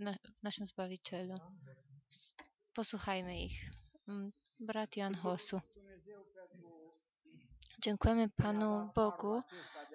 w naszym Zbawicielu. Posłuchajmy ich. Brat Jan Hosu. Dziękujemy Panu Bogu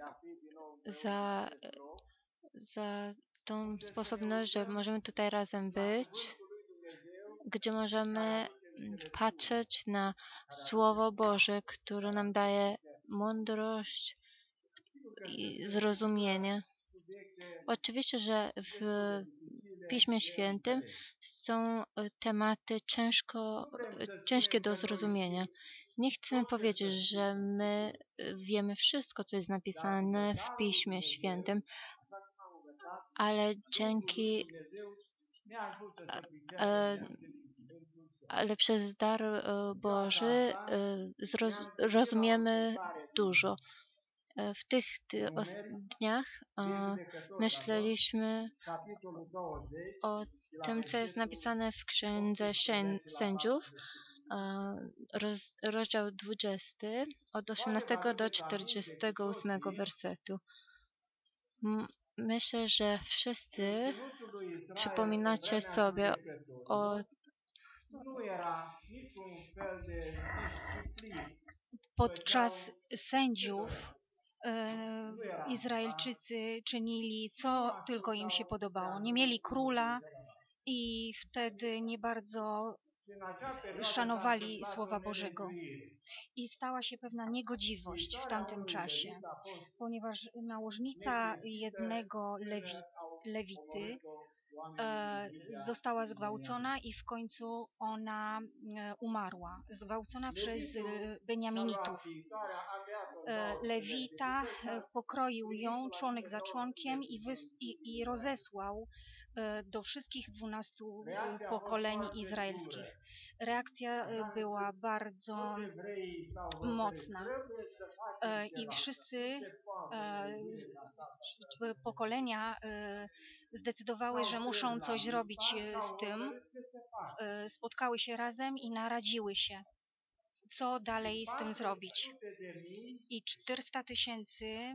za tą sposobność, że możemy tutaj razem być, gdzie możemy patrzeć na Słowo Boże, które nam daje mądrość i zrozumienie. Oczywiście, że w Piśmie Świętym są tematy ciężkie do zrozumienia. Nie chcemy powiedzieć, że my wiemy wszystko, co jest napisane w Piśmie Świętym, ale ale przez dar Boży rozumiemy dużo. W tych dniach myśleliśmy o tym, co jest napisane w Księdze Sędziów, rozdział 20, od 18 do 48 wersetu. Myślę, że wszyscy przypominacie sobie podczas sędziów Izraelczycy czynili, co tylko im się podobało. Nie mieli króla i wtedy nie bardzo szanowali Słowa Bożego. I stała się pewna niegodziwość w tamtym czasie, ponieważ nałożnica jednego Lewity została zgwałcona i w końcu ona umarła. Zgwałcona przez Beniaminitów. Lewita pokroił ją członek za członkiem i rozesłał do wszystkich 12 pokoleń izraelskich. Reakcja była bardzo mocna i wszyscy pokolenia zdecydowały, że muszą coś zrobić z tym. Spotkały się razem i naradziły się, co dalej z tym zrobić. I 400 000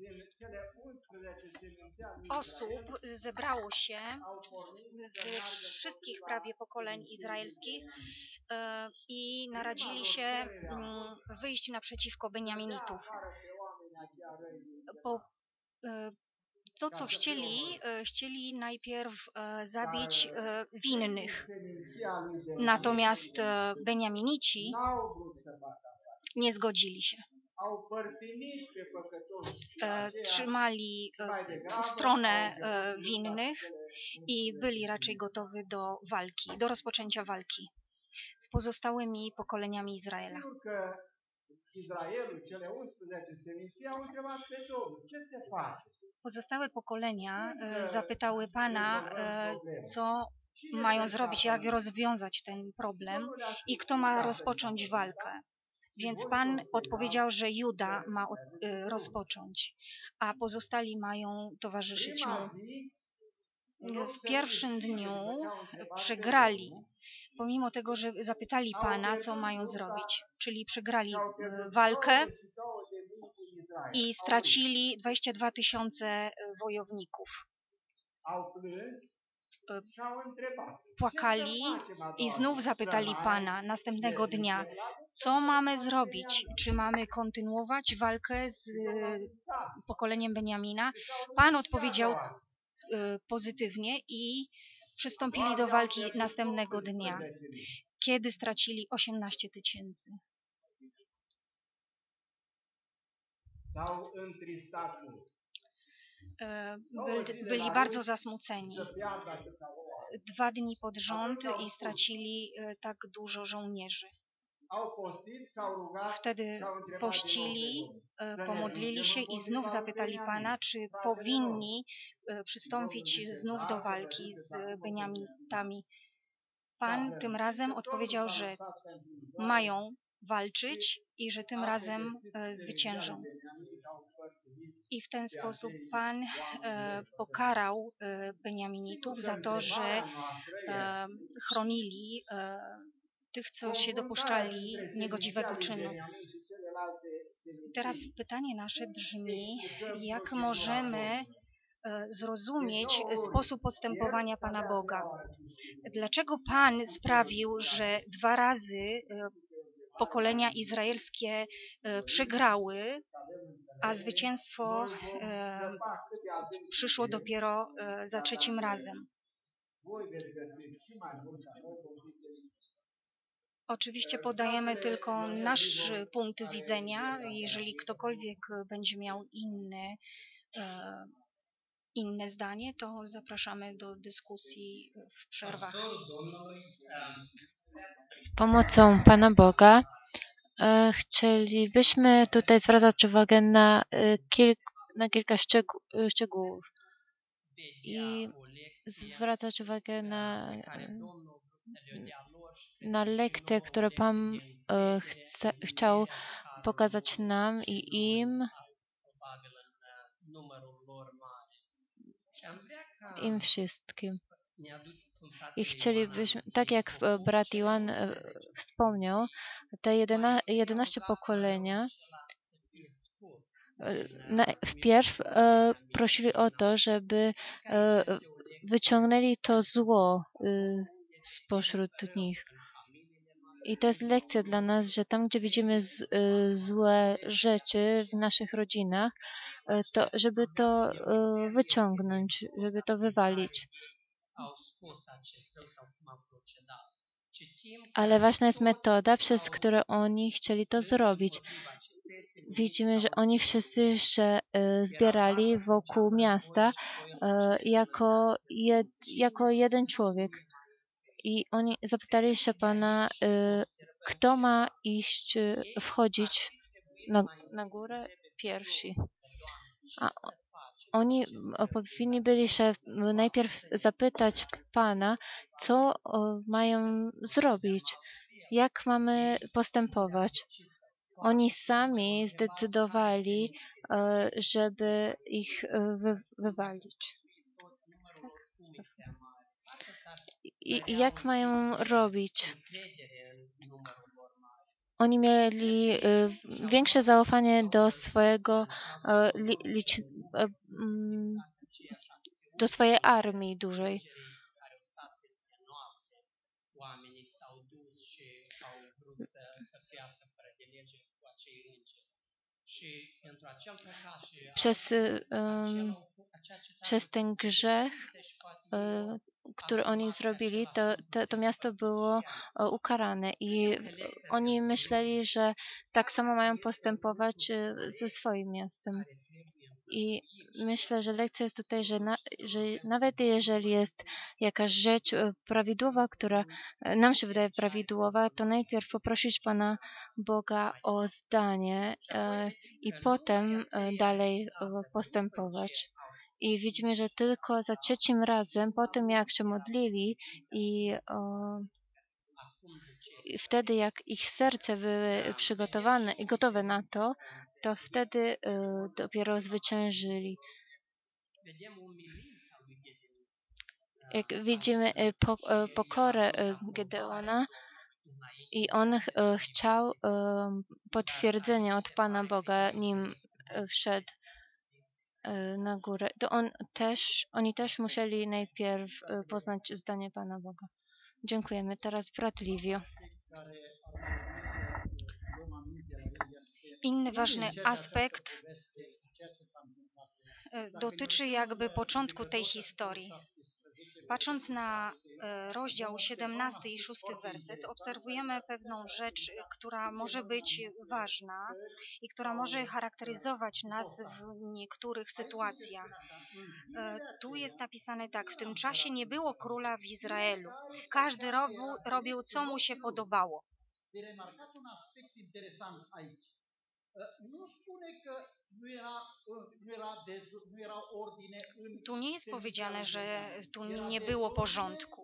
osób zebrało się z wszystkich prawie pokoleń izraelskich i naradzili się wyjść naprzeciwko Beniaminitów. To, co chcieli najpierw zabić winnych. Natomiast Beniaminici nie zgodzili się. Trzymali stronę winnych i byli raczej gotowi do walki, do rozpoczęcia walki z pozostałymi pokoleniami Izraela. Pozostałe pokolenia zapytały Pana, co mają zrobić, jak rozwiązać ten problem i kto ma rozpocząć walkę. Więc Pan odpowiedział, że Juda ma rozpocząć, a pozostali mają towarzyszyć mu. W pierwszym dniu przegrali, pomimo tego, że zapytali Pana, co mają zrobić. Czyli przegrali walkę i stracili 22 000 wojowników. Płakali i znów zapytali Pana następnego dnia, co mamy zrobić? Czy mamy kontynuować walkę z pokoleniem Beniamina? Pan odpowiedział pozytywnie i przystąpili do walki następnego dnia, kiedy stracili 18 000. Byli bardzo zasmuceni. 2 dni pod rząd i stracili tak dużo żołnierzy. Wtedy pościli, pomodlili się i znów zapytali Pana, czy powinni przystąpić znów do walki z Beniaminitami. Pan tym razem odpowiedział, że mają walczyć i że tym razem zwyciężą. I w ten sposób Pan pokarał Beniaminitów za to, że chronili tych, co się dopuszczali niegodziwego czynu. Teraz pytanie nasze brzmi, jak możemy zrozumieć sposób postępowania Pana Boga. Dlaczego Pan sprawił, że 2 razy pokolenia izraelskie przegrały, a zwycięstwo przyszło dopiero za 3. razem? Oczywiście podajemy tylko nasz punkt widzenia. Jeżeli ktokolwiek będzie miał inne zdanie, to zapraszamy do dyskusji w przerwach. Z pomocą Pana Boga chcielibyśmy tutaj zwracać uwagę na kilka szczegółów i zwracać uwagę na lekcje, które Pan chciał pokazać nam i im wszystkim. I chcielibyśmy, tak jak brat Iwan wspomniał, te 11 pokolenia wpierw prosili o to, żeby wyciągnęli to zło spośród nich. I to jest lekcja dla nas, że tam, gdzie widzimy złe rzeczy w naszych rodzinach, to żeby to wyciągnąć, żeby to wywalić. Ale ważna jest metoda, przez którą oni chcieli to zrobić. Widzimy, że oni wszyscy się zbierali wokół miasta jako jeden człowiek. I oni zapytali się Pana, kto ma wchodzić na górę pierwsi. A oni powinni byli się najpierw zapytać Pana, co mają zrobić, jak mamy postępować. Oni sami zdecydowali, żeby ich wywalić. I jak mają robić? Oni mieli większe zaufanie do swojej armii dużej. Przez ten grzech, który oni zrobili, to miasto było ukarane i oni myśleli, że tak samo mają postępować ze swoim miastem. I myślę, że lekcja jest tutaj, że nawet jeżeli jest jakaś rzecz prawidłowa, która nam się wydaje prawidłowa, to najpierw poprosić Pana Boga o zdanie i potem dalej postępować. I widzimy, że tylko za 3. razem, po tym jak się modlili i wtedy jak ich serce były przygotowane i gotowe na to, to wtedy dopiero zwyciężyli. Jak widzimy pokorę Gedeona i on chciał potwierdzenia od Pana Boga, nim wszedł na górę, to oni też musieli najpierw poznać zdanie Pana Boga. Dziękujemy. Teraz brat Livio. Inny ważny aspekt dotyczy jakby początku tej historii. Patrząc na rozdział 17 i 6 werset, obserwujemy pewną rzecz, która może być ważna i która może charakteryzować nas w niektórych sytuacjach. Tu jest napisane tak: w tym czasie nie było króla w Izraelu. Każdy robił, co mu się podobało. Tu nie jest powiedziane, że tu nie było porządku.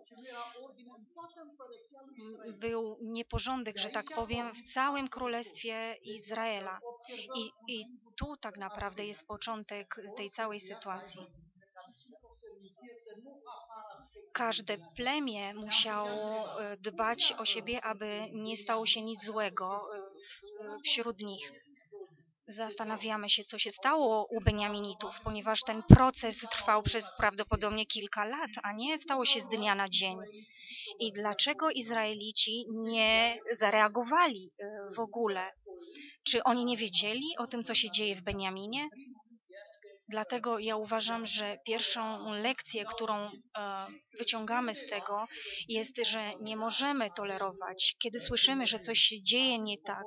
Był nieporządek, że tak powiem, w całym królestwie Izraela. I tu tak naprawdę jest początek tej całej sytuacji. Każde plemię musiało dbać o siebie, aby nie stało się nic złego wśród nich. zastanawiamy się, co się stało u Beniaminitów, ponieważ ten proces trwał przez prawdopodobnie kilka lat, a nie stało się z dnia na dzień. I dlaczego Izraelici nie zareagowali w ogóle? Czy oni nie wiedzieli o tym, co się dzieje w Beniaminie? Dlatego ja uważam, że pierwszą lekcję, którą wyciągamy z tego, jest, że nie możemy tolerować, kiedy słyszymy, że coś się dzieje nie tak,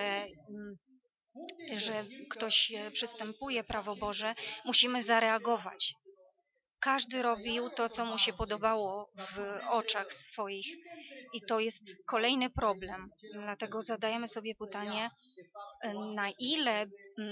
że ktoś przystępuje prawo Boże, musimy zareagować. Każdy robił to, co mu się podobało w oczach swoich i to jest kolejny problem. Dlatego zadajemy sobie pytanie, na ile,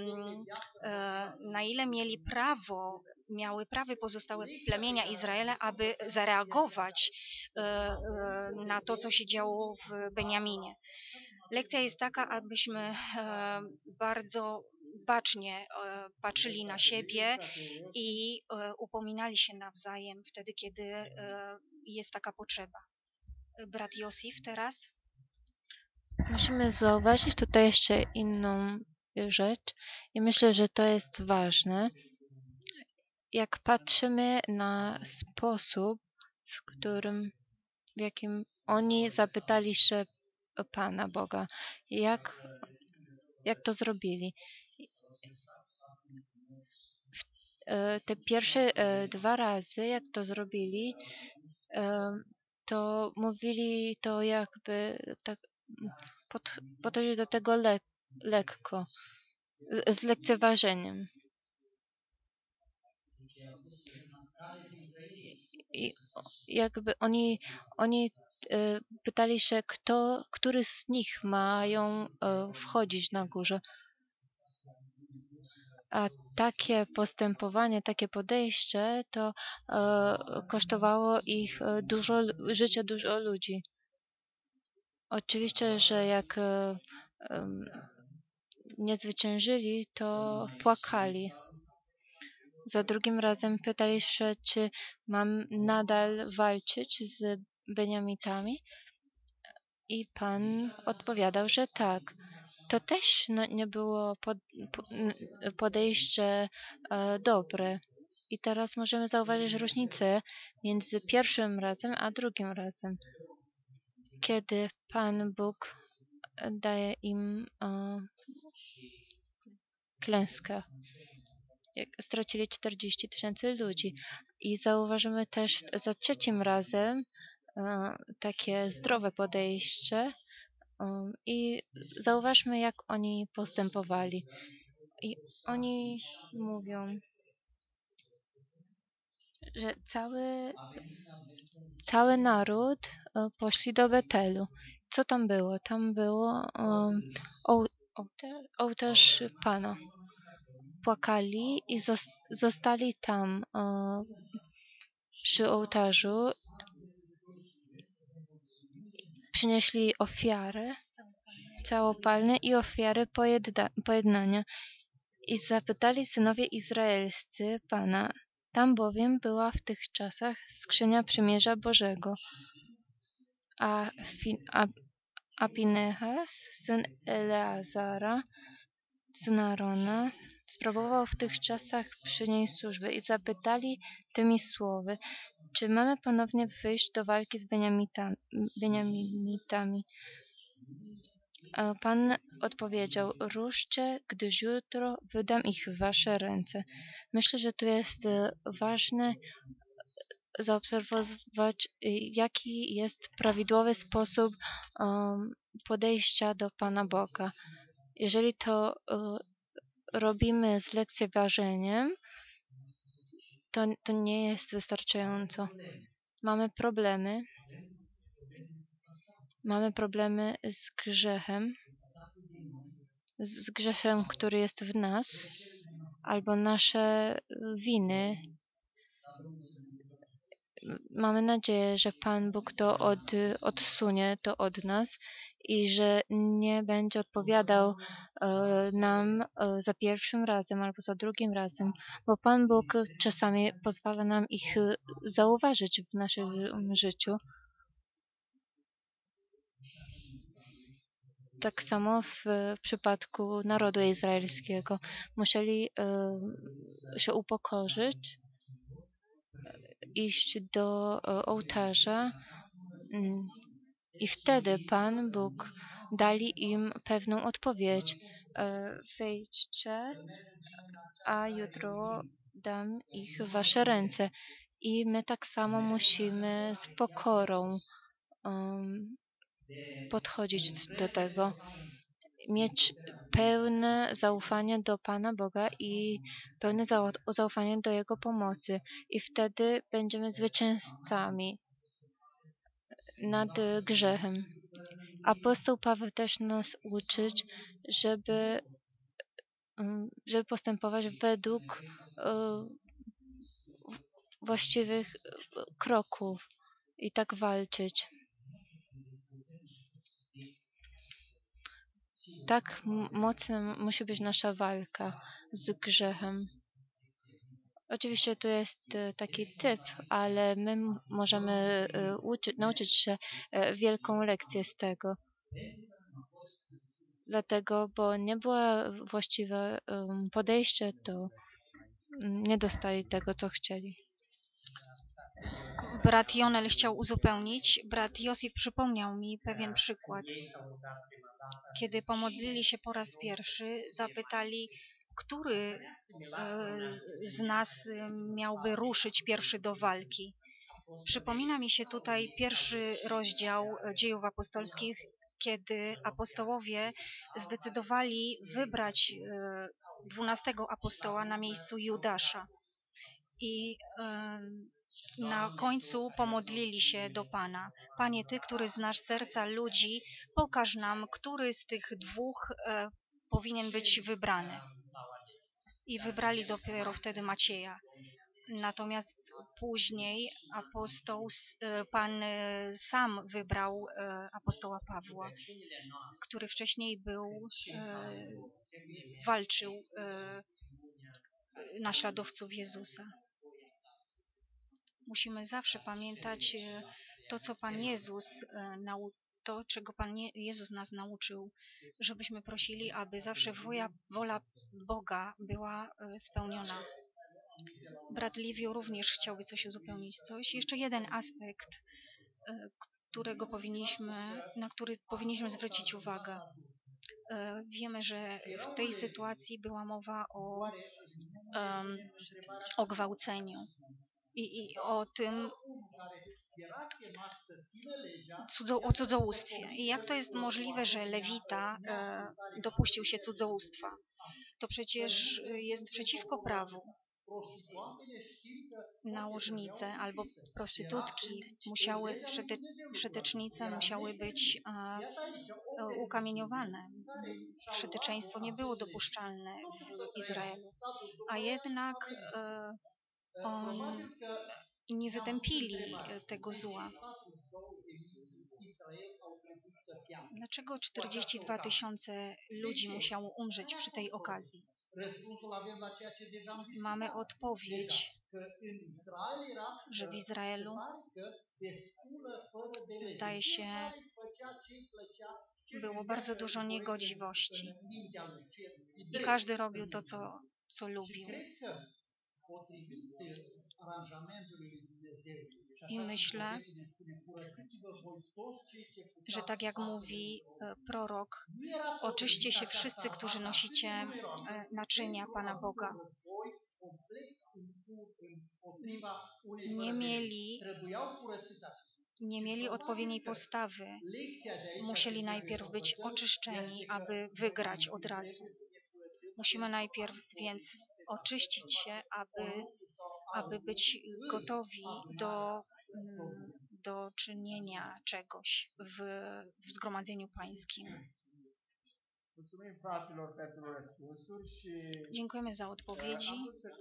na ile miały prawo pozostałe plemienia Izraela, aby zareagować na to, co się działo w Beniaminie. Lekcja jest taka, abyśmy bardzo bacznie patrzyli na siebie i upominali się nawzajem wtedy, kiedy jest taka potrzeba. Brat Josif teraz. Musimy zauważyć tutaj jeszcze inną rzecz i myślę, że to jest ważne. Jak patrzymy na sposób, w jakim oni zapytali się Pana Boga, jak to zrobili. Te pierwsze 2 razy, jak to zrobili, to mówili to jakby tak podchodzić do tego lekko, z lekceważeniem. I jakby oni pytali się, który z nich mają wchodzić na górze. A takie postępowanie, takie podejście to kosztowało ich życia dużo ludzi. Oczywiście, że jak nie zwyciężyli, to płakali. Za drugim razem pytali się, czy mam nadal walczyć z Beniamitami. I Pan odpowiadał, że tak. To też nie było podejście dobre. I teraz możemy zauważyć różnicę między pierwszym razem a drugim razem, kiedy Pan Bóg daje im klęskę. Jak stracili 40 000 ludzi. I zauważymy też za trzecim razem takie zdrowe podejście i zauważmy, jak oni postępowali. I oni mówią, że cały naród poszli do Betelu. Co tam było? Tam było ołtarz Pana. Płakali i zostali tam przy ołtarzu. Przynieśli ofiary całopalne i ofiary pojednania. I zapytali synowie izraelscy Pana. Tam bowiem była w tych czasach skrzynia przymierza Bożego. A Pinehas, syn Eleazara, syn Arona, sprawował w tych czasach przy niej służbę i zapytali tymi słowy, czy mamy ponownie wyjść do walki z Beniaminitami. A Pan odpowiedział, ruszcie, gdyż jutro wydam ich w wasze ręce. Myślę, że tu jest ważne zaobserwować, jaki jest prawidłowy sposób podejścia do Pana Boga. Jeżeli to robimy z lekceważeniem, to nie jest wystarczająco. Mamy problemy z grzechem, który jest w nas, albo nasze winy. Mamy nadzieję, że Pan Bóg to odsunie to od nas i że nie będzie odpowiadał nam za pierwszym razem albo za drugim razem, bo Pan Bóg czasami pozwala nam ich zauważyć w naszym życiu. Tak samo w przypadku narodu izraelskiego. Musieli się upokorzyć, iść do ołtarza i wtedy Pan Bóg dali im pewną odpowiedź. Wejdźcie, a jutro dam ich w wasze ręce. I my tak samo musimy z pokorą podchodzić do tego, mieć pełne zaufanie do Pana Boga i pełne zaufanie do Jego pomocy. I wtedy będziemy zwycięzcami nad grzechem. Apostoł Paweł też nas uczyć, żeby postępować według właściwych kroków i tak walczyć. Tak mocna musi być nasza walka z grzechem. Oczywiście to jest taki typ, ale my możemy nauczyć się wielką lekcję z tego. Dlatego, bo nie było właściwe podejście, to nie dostali tego, co chcieli. Brat Jonel chciał uzupełnić. Brat Josif przypomniał mi pewien przykład. Kiedy pomodlili się po raz pierwszy, zapytali, który z nas miałby ruszyć pierwszy do walki. Przypomina mi się tutaj pierwszy rozdział Dziejów Apostolskich, kiedy apostołowie zdecydowali wybrać 12 apostoła na miejscu Judasza. I na końcu pomodlili się do Pana. Panie, Ty, który znasz serca ludzi, pokaż nam, który z tych dwóch powinien być wybrany. I wybrali dopiero wtedy Macieja. Natomiast później Pan sam wybrał apostoła Pawła, który wcześniej walczył naśladowców Jezusa. Musimy zawsze pamiętać to, co Pan Jezus to, czego Pan Jezus nas nauczył, żebyśmy prosili, aby zawsze wola Boga była spełniona. Brat Liwiu również chciałby coś uzupełnić. Jeszcze jeden aspekt, na który powinniśmy zwrócić uwagę. Wiemy, że w tej sytuacji była mowa o gwałceniu i o tym, o cudzołóstwie. I jak to jest możliwe, że Lewita dopuścił się cudzołóstwa? To przecież jest przeciwko prawu. Nałożnice albo prostytutki wszetecznice musiały być ukamieniowane. Wszeteczeństwo nie było dopuszczalne w Izraelu, a jednak nie wytępili tego zła. Dlaczego 42 000 ludzi musiało umrzeć przy tej okazji? Mamy odpowiedź, że w Izraelu, zdaje się, było bardzo dużo niegodziwości i każdy robił to, co lubił. I myślę, że tak jak mówi prorok, oczyście się wszyscy, którzy nosicie naczynia Pana Boga. Nie mieli odpowiedniej postawy. Musieli najpierw być oczyszczeni, aby wygrać od razu. Musimy najpierw więc oczyścić się, aby być gotowi do czynienia czegoś w zgromadzeniu pańskim. Dziękujemy za odpowiedzi.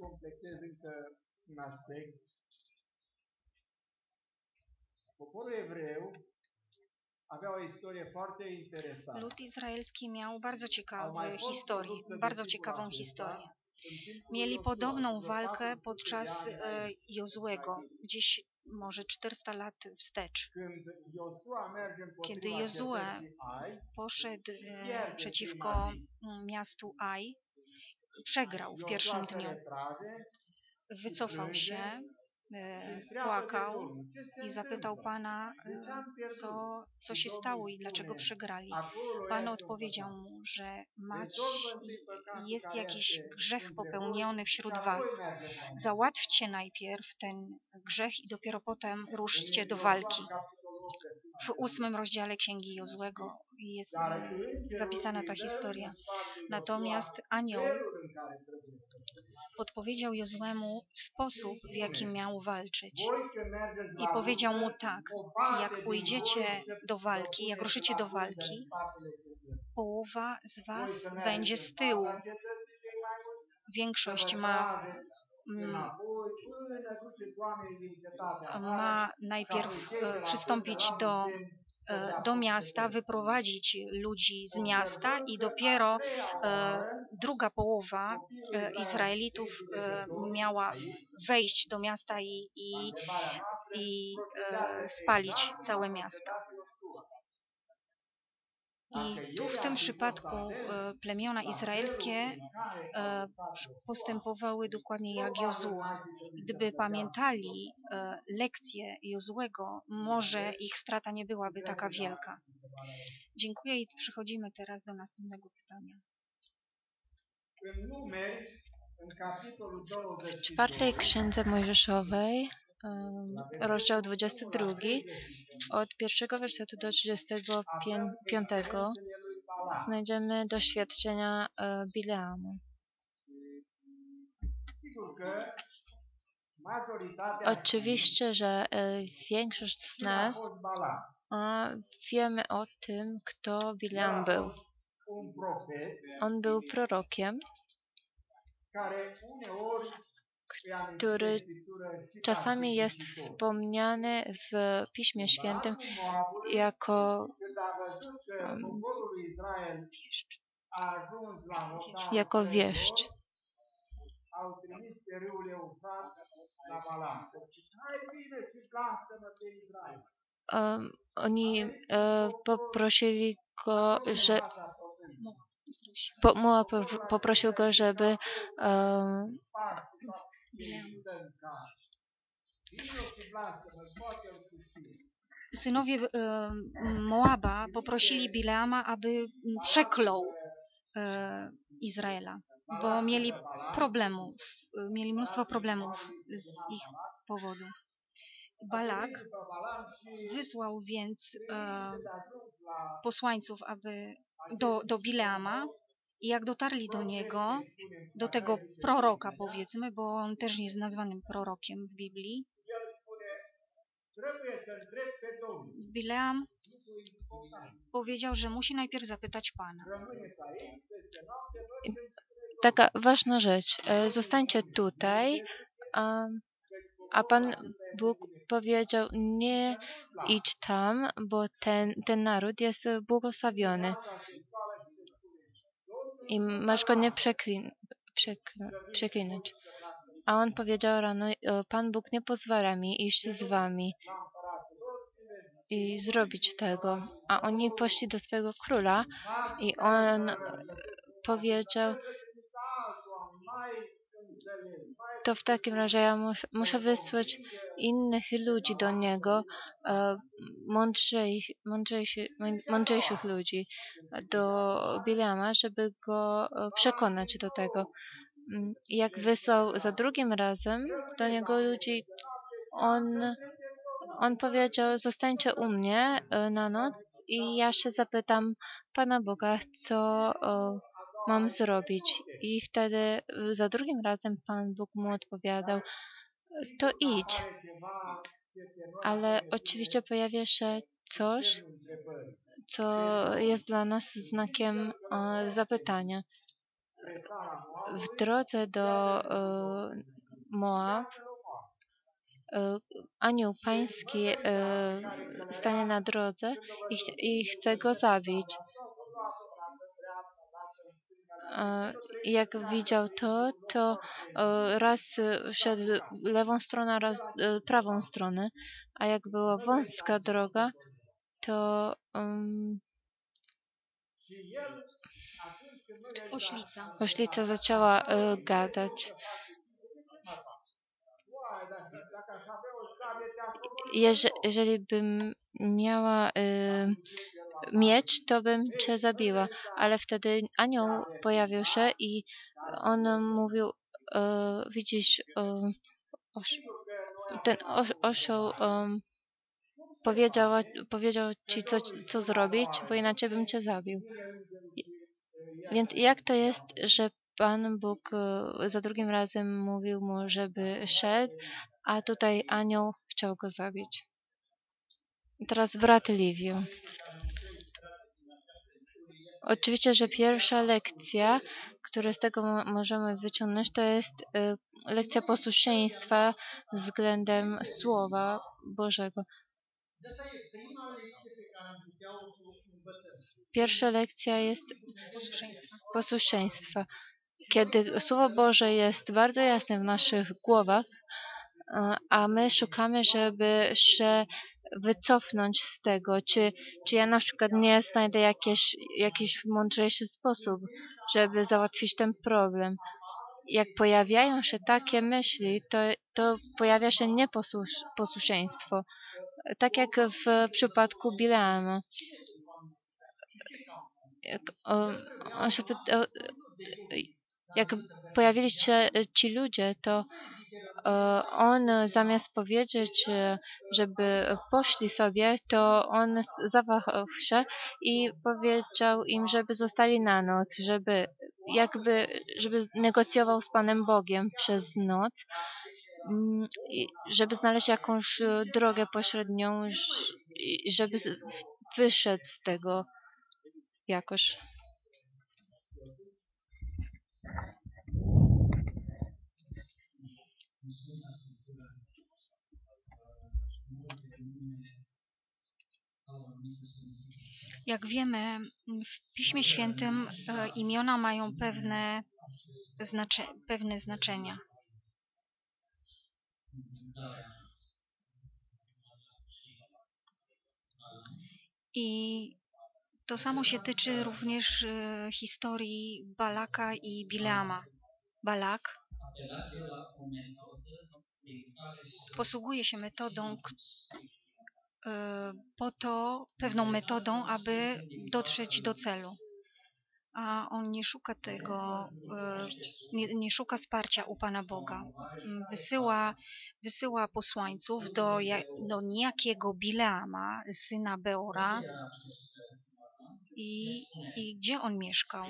Lud izraelski miał bardzo ciekawą historię. Mieli podobną walkę podczas Jozłego, gdzieś może 400 lat wstecz. Când Iosua merge Kiedy împotriva Jozue cetății Ai, poszedł pierde przeciwko prima zi. miastu Aj, przegrał w Iosua pierwszym se dniu. retrage Wycofał się, și întreabă de płakał Domnul, ce se i zapytał întâmplă? Pana, De ce am pierdut? co Și się Domnul stało îi i dlaczego spune, przegrali. acolo Pan este un odpowiedział păcat. mu, że Rezolvă întâi păcatul jest care jakiś este grzech între popełniony voi și wśród apoi was. mergeți la mine. Załatwcie najpierw ten grzech i dopiero potem ruszcie În do Iosua, walki. în capitolul 8, găsim W 8 rozdziale Księgi Jozłego jest Dar îngerul zapisana ta îi dă historia. în sfatul lui Natomiast Iosua anioł felul în care trebuie să facă. podpowiedział Jozłemu sposób, w jaki miał walczyć. Voi când mergeți I la powiedział mu luptă, tak, o parte jak din pójdziecie voi se do vă walki, jak puneți ruszycie la do frunte în walki, spatele cetății. połowa z Voi was să będzie mergeți z în tyłu. fața cetății cei mai mulți, să Większość vă ma, trageți înapoi până duceți oamenii din cetate afară, ma și apoi najpierw cei de la przystąpić frunte la do, Musen să dea do foc miasta, cetății. wyprowadzić ludzi z miasta Observând i că a dopiero treia oară druga połowa copiii Israel Izraelitów strige de tot miała aici, wejść do miasta la întrebarea noastră, i procedează spalić exact cum a całe miasto. procedat Iosua. I tu w tym przypadku plemiona izraelskie postępowały dokładnie jak Jozue. Gdyby pamiętali lekcje Jozłego, może ich strata nie byłaby taka wielka. Dziękuję i przechodzimy teraz do następnego pytania. În Numeri, în capitolul W czwartej 22, księdze Mojżeszowej, rozdział 22, od pierwszego wersetu do 35 znajdziemy doświadczenia Bileamu. sigur că majoritatea Oczywiście, że większość z știe cine a nas fost Balam. wiemy o tym, kto El Bileam a był. fost un profet On był prorokiem, care uneori îi amintim który în Scriptură și ca czasami jest sfârșitor. wspomniany w Piśmie Świętym Balaamul Moabului, jako, când a văzut că poporul lui Israel a ajuns la hotarul jako țării wieść. lor, au trimis pe râul Eufrat la Balaam. Să zice, hai bine și blastă-mă pe Israel. Oni poprosili go, że Fața pământului. Moab poprosił go, żeby Spargi toate cele și dă în casă. Vino și blastă-mă, scoate-l puțin. Synowie Moaba poprosili Bileama, aby przeklął Izraela, bo mieli mnóstwo problemów z ich powodu. Balak wysłał więc posłańców do Bileama i jak dotarli do niego, do tego proroka powiedzmy, bo on też nie jest nazwanym prorokiem w Biblii, Bileam powiedział, że musi najpierw zapytać Pana. taka ważna rzecz, zostańcie tutaj, a Pan Bóg powiedział, nie idź tam, bo ten naród jest błogosławiony i masz go nie przeklinać. A on powiedział rano, Pan Bóg nie pozwala mi iść z wami i zrobić tego. A oni poszli do swego króla i on powiedział, to w takim razie ja muszę wysłać innych ludzi do niego, mądrzejszych ludzi do Bileama, żeby go przekonać do tego. Jak wysłał za drugim razem do niego ludzi, on powiedział, zostańcie u mnie na noc i ja się zapytam Pana Boga, co mam zrobić. I wtedy za drugim razem Pan Bóg mu odpowiadał, to idź. Ale oczywiście pojawia się coś, co jest dla nas znakiem zapytania. W drodze do Moab anioł pański stanie na drodze i chce go zabić. jak widział to raz szedł lewą stronę, raz prawą stronę, a jak była wąska droga, to Oślica. oślica zaczęła gadać. Jeżeli bym miała miecz, to bym cię zabiła, ale wtedy anioł pojawił się i on mówił, widzisz, ten osioł powiedział ci, co zrobić, bo inaczej bym cię zabił. Więc jak to jest, że Pan Bóg za drugim razem mówił mu, żeby szedł, a tutaj anioł chciał go zabić? Teraz brat Liviu. Oczywiście, że pierwsza lekcja, którą z tego możemy wyciągnąć, to jest lekcja posłuszeństwa względem Słowa Bożego. Pierwsza lekcja jest posłuszeństwa. Kiedy Słowo Boże jest bardzo jasne w naszych głowach, a my szukamy, żeby się wycofnąć z tego, czy ja na przykład nie znajdę jakiś mądrzejszy sposób, żeby załatwić ten problem. Jak pojawiają się takie myśli, to pojawia się nieposłuszeństwo. Tak jak w przypadku Bileama. Jak pojawili się ci ludzie, to on zamiast powiedzieć, żeby poszli sobie, to on zawahał się i powiedział im, żeby zostali na noc, żeby negocjował z Panem Bogiem przez noc, żeby znaleźć jakąś drogę pośrednią, żeby wyszedł z tego jakoś. Jak wiemy, w Piśmie Świętym imiona mają pewne znaczenia. I to samo się tyczy również historii Balaka i Bileama. Balak posługuje się pewną metodą, aby dotrzeć do celu. A on nie szuka nie szuka wsparcia u Pana Boga. Wysyła posłańców do niejakiego Bileama, syna Beora. I gdzie on mieszkał?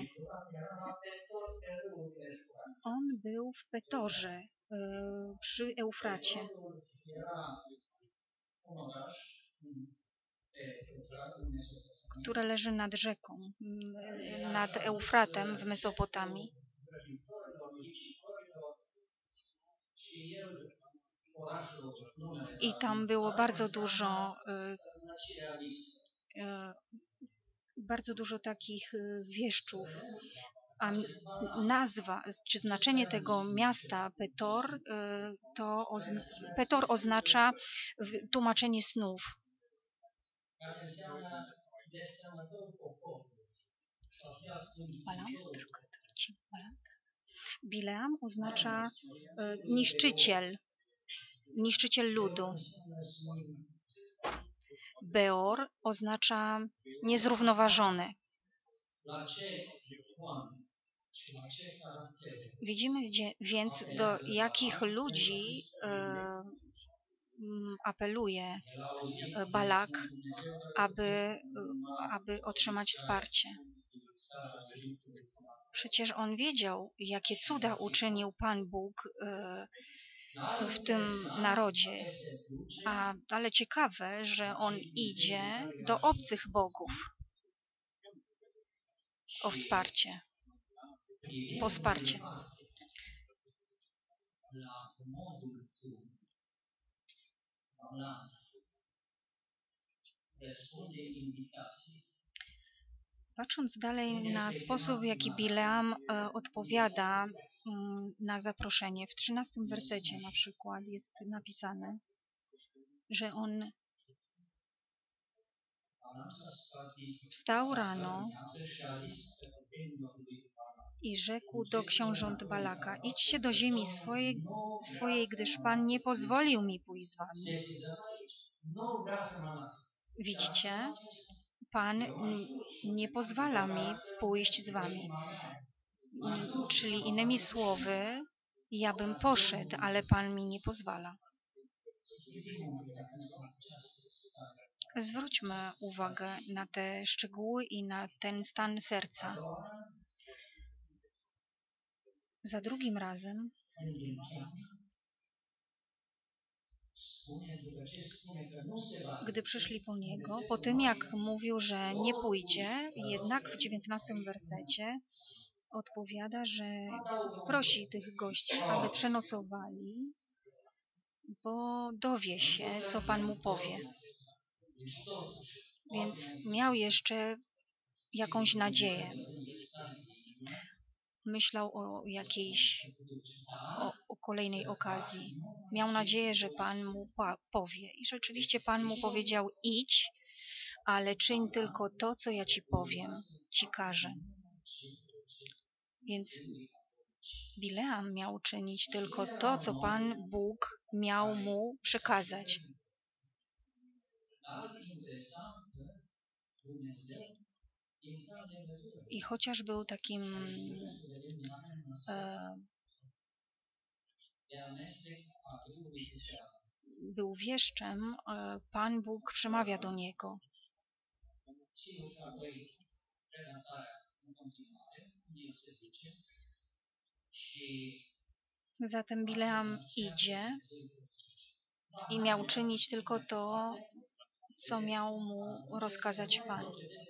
On był w Petorze, przy Eufracie. Która leży nad rzeką, nad Eufratem w Mesopotamii. I tam było bardzo dużo takich wieszczów. A nazwa, czy znaczenie tego miasta Petor, Petor oznacza tłumaczenie snów. Bileam oznacza niszczyciel ludu. Beor oznacza niezrównoważony. Widzimy więc, do jakich ludzi apeluje Balak, aby otrzymać wsparcie. Przecież on wiedział, jakie cuda uczynił Pan Bóg w tym narodzie. Ale ciekawe, że on idzie do obcych bogów o wsparcie. Po wsparcie. Patrząc dalej na sposób, w jaki Bileam odpowiada na zaproszenie, w 13 wersecie na przykład jest napisane, że on wstał rano i rzekł do książąt Balaka: idźcie do ziemi swojej, gdyż Pan nie pozwolił mi pójść z wami. Widzicie? Pan nie pozwala mi pójść z wami. Czyli innymi słowy, ja bym poszedł, ale Pan mi nie pozwala. Zwróćmy uwagę na te szczegóły i na ten stan serca. Za drugim razem gdy przyszli po niego, po tym jak mówił, że nie pójdzie, jednak w 19 wersecie odpowiada, że prosi tych gości, aby przenocowali, bo dowie się, co Pan mu powie. Więc miał jeszcze jakąś nadzieję. Myślał o jakiejś, o kolejnej okazji. Miał nadzieję, że Pan mu powie. I rzeczywiście Pan mu powiedział: idź, ale czyń tylko to, co ja ci powiem, ci każę. Więc Bileam miał czynić tylko to, co Pan Bóg miał mu przekazać. I chociaż był takim był wieszczem, Pan Bóg przemawia do niego. Zatem Bileam idzie i miał czynić tylko to, co miał mu rozkazać Pan.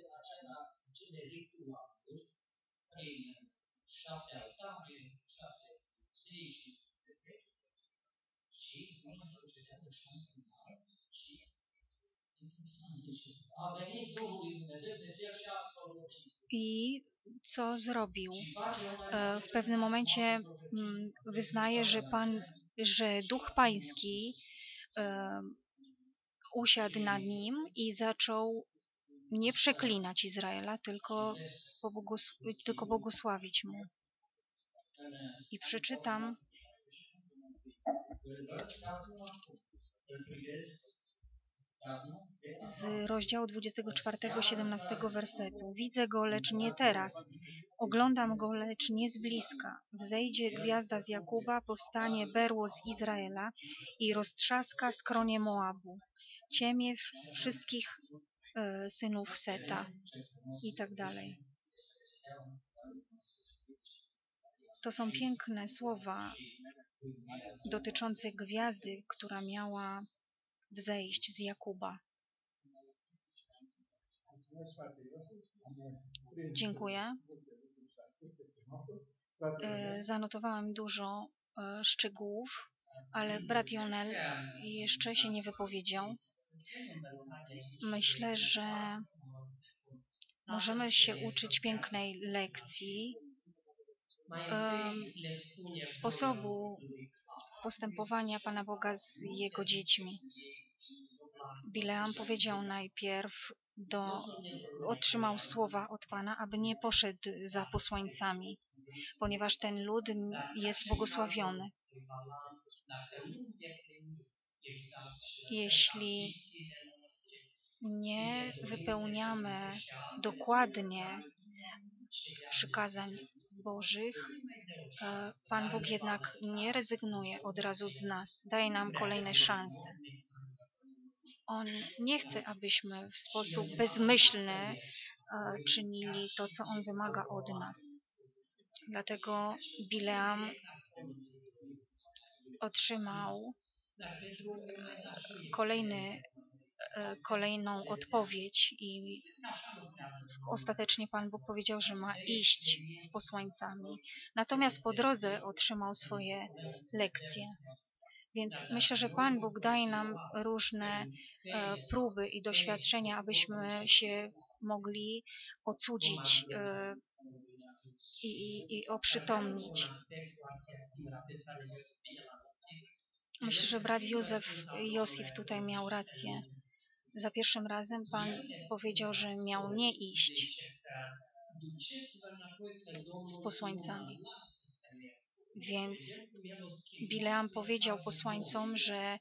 I co zrobił? W pewnym momencie wyznaje, że Duch Pański usiadł nad nim i zaczął nie przeklinać Izraela, tylko błogosławić mu. I przeczytam z rozdziału 24, 17 wersetu. Widzę go, lecz nie teraz. Oglądam go, lecz nie z bliska. Wzejdzie gwiazda z Jakuba, powstanie berło z Izraela i roztrzaska skronie Moabu. Ciemię wszystkich synów Seta i tak dalej. To są piękne słowa dotyczące gwiazdy, która miała wzejść z Jakuba. Dziękuję. Zanotowałam dużo szczegółów, ale brat Jonel jeszcze się nie wypowiedział. Myślę, że możemy się uczyć pięknej lekcji sposobu postępowania Pana Boga z Jego dziećmi. Bileam powiedział najpierw, otrzymał słowa od Pana, aby nie poszedł za posłańcami, ponieważ ten lud jest błogosławiony. Jeśli nie wypełniamy dokładnie przykazań Bożych, Pan Bóg jednak nie rezygnuje od razu z nas, daje nam kolejne szanse. On nie chce, abyśmy w sposób bezmyślny czynili to, co On wymaga od nas. Dlatego Bileam otrzymał kolejną odpowiedź i ostatecznie Pan Bóg powiedział, że ma iść z posłańcami. Natomiast po drodze otrzymał swoje lekcje. Więc myślę, że Pan Bóg daje nam różne próby i doświadczenia, abyśmy się mogli ocudzić i oprzytomnić. Myślę, że brat Josif tutaj miał rację. Za pierwszym razem Pan powiedział, że miał nie iść z posłańcami. Więc Bileam powiedział posłańcom, że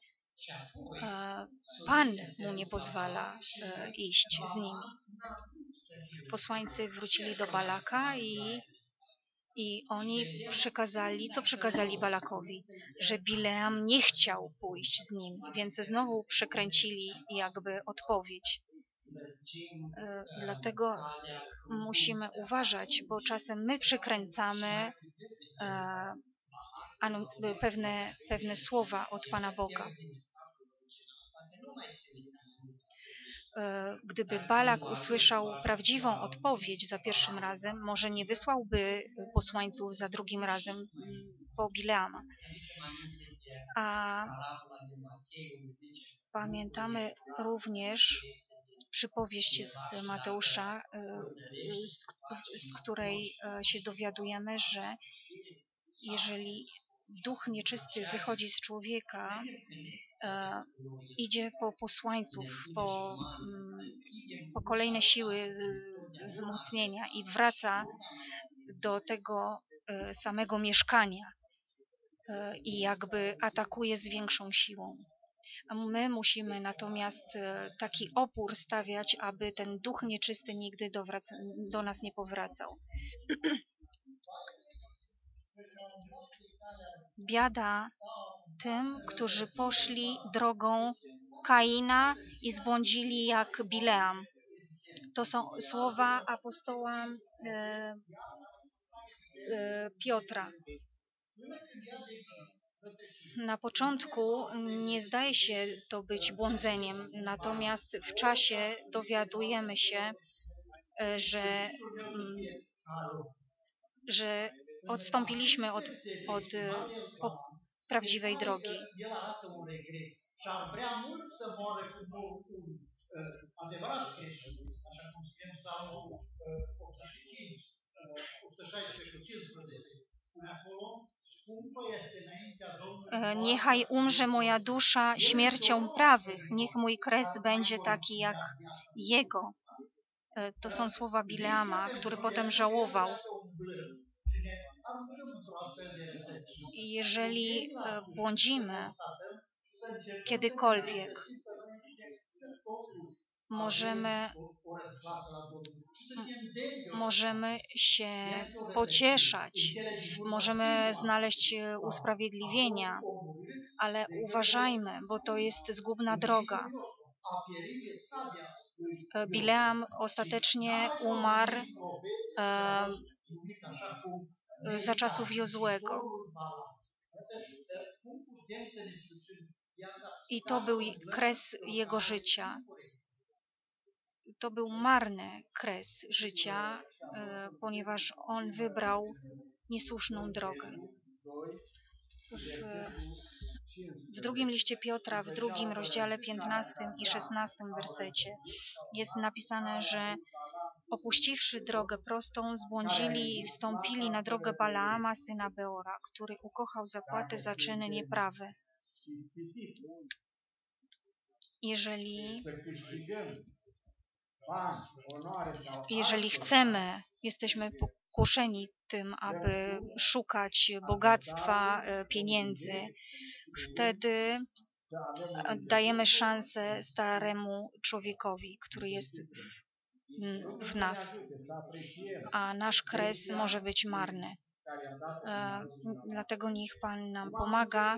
Pan mu nie pozwala iść z nimi. Posłańcy wrócili do Balaka i oni co przekazali Balakowi? Że Bileam nie chciał pójść z nimi, więc znowu przekręcili jakby odpowiedź. Dlatego musimy uważać, bo czasem my przekręcamy pewne słowa od Pana Boga. Gdyby Balak usłyszał prawdziwą odpowiedź za pierwszym razem, może nie wysłałby posłańców za drugim razem po Bileama. A pamiętamy również przypowieść z Mateusza, z której się dowiadujemy, że jeżeli duch nieczysty wychodzi z człowieka, idzie po posłańców, po kolejne siły wzmocnienia i wraca do tego samego mieszkania i jakby atakuje z większą siłą. A my musimy natomiast taki opór stawiać, aby ten duch nieczysty nigdy do nas nie powracał. Biada tym, którzy poszli drogą Kaina i zbłądzili jak Bileam. To są słowa apostoła Piotra. Na początku nie zdaje się to być błądzeniem, natomiast w czasie dowiadujemy się, że odstąpiliśmy od prawdziwej drogi. Niechaj umrze moja dusza śmiercią prawych, niech mój kres będzie taki jak jego. To są słowa Bileama, który potem żałował. Jeżeli błądzimy kiedykolwiek, możemy się pocieszać, możemy znaleźć usprawiedliwienia, ale uważajmy, bo to jest zgubna droga. Bileam ostatecznie umarł za czasów Jozłego. I to był kres jego życia. To był marny kres życia, ponieważ on wybrał niesłuszną drogę. W drugim liście Piotra, w 2 rozdziale 15 i 16 wersecie jest napisane, że opuściwszy drogę prostą, zbłądzili i wstąpili na drogę Balaama, syna Beora, który ukochał zapłatę za czyny nieprawe. Jeżeli jesteśmy pokuszeni tym, aby szukać bogactwa, pieniędzy, wtedy dajemy szansę staremu człowiekowi, który jest w nas, a nasz kres może być marny. Dlatego niech Pan nam pomaga,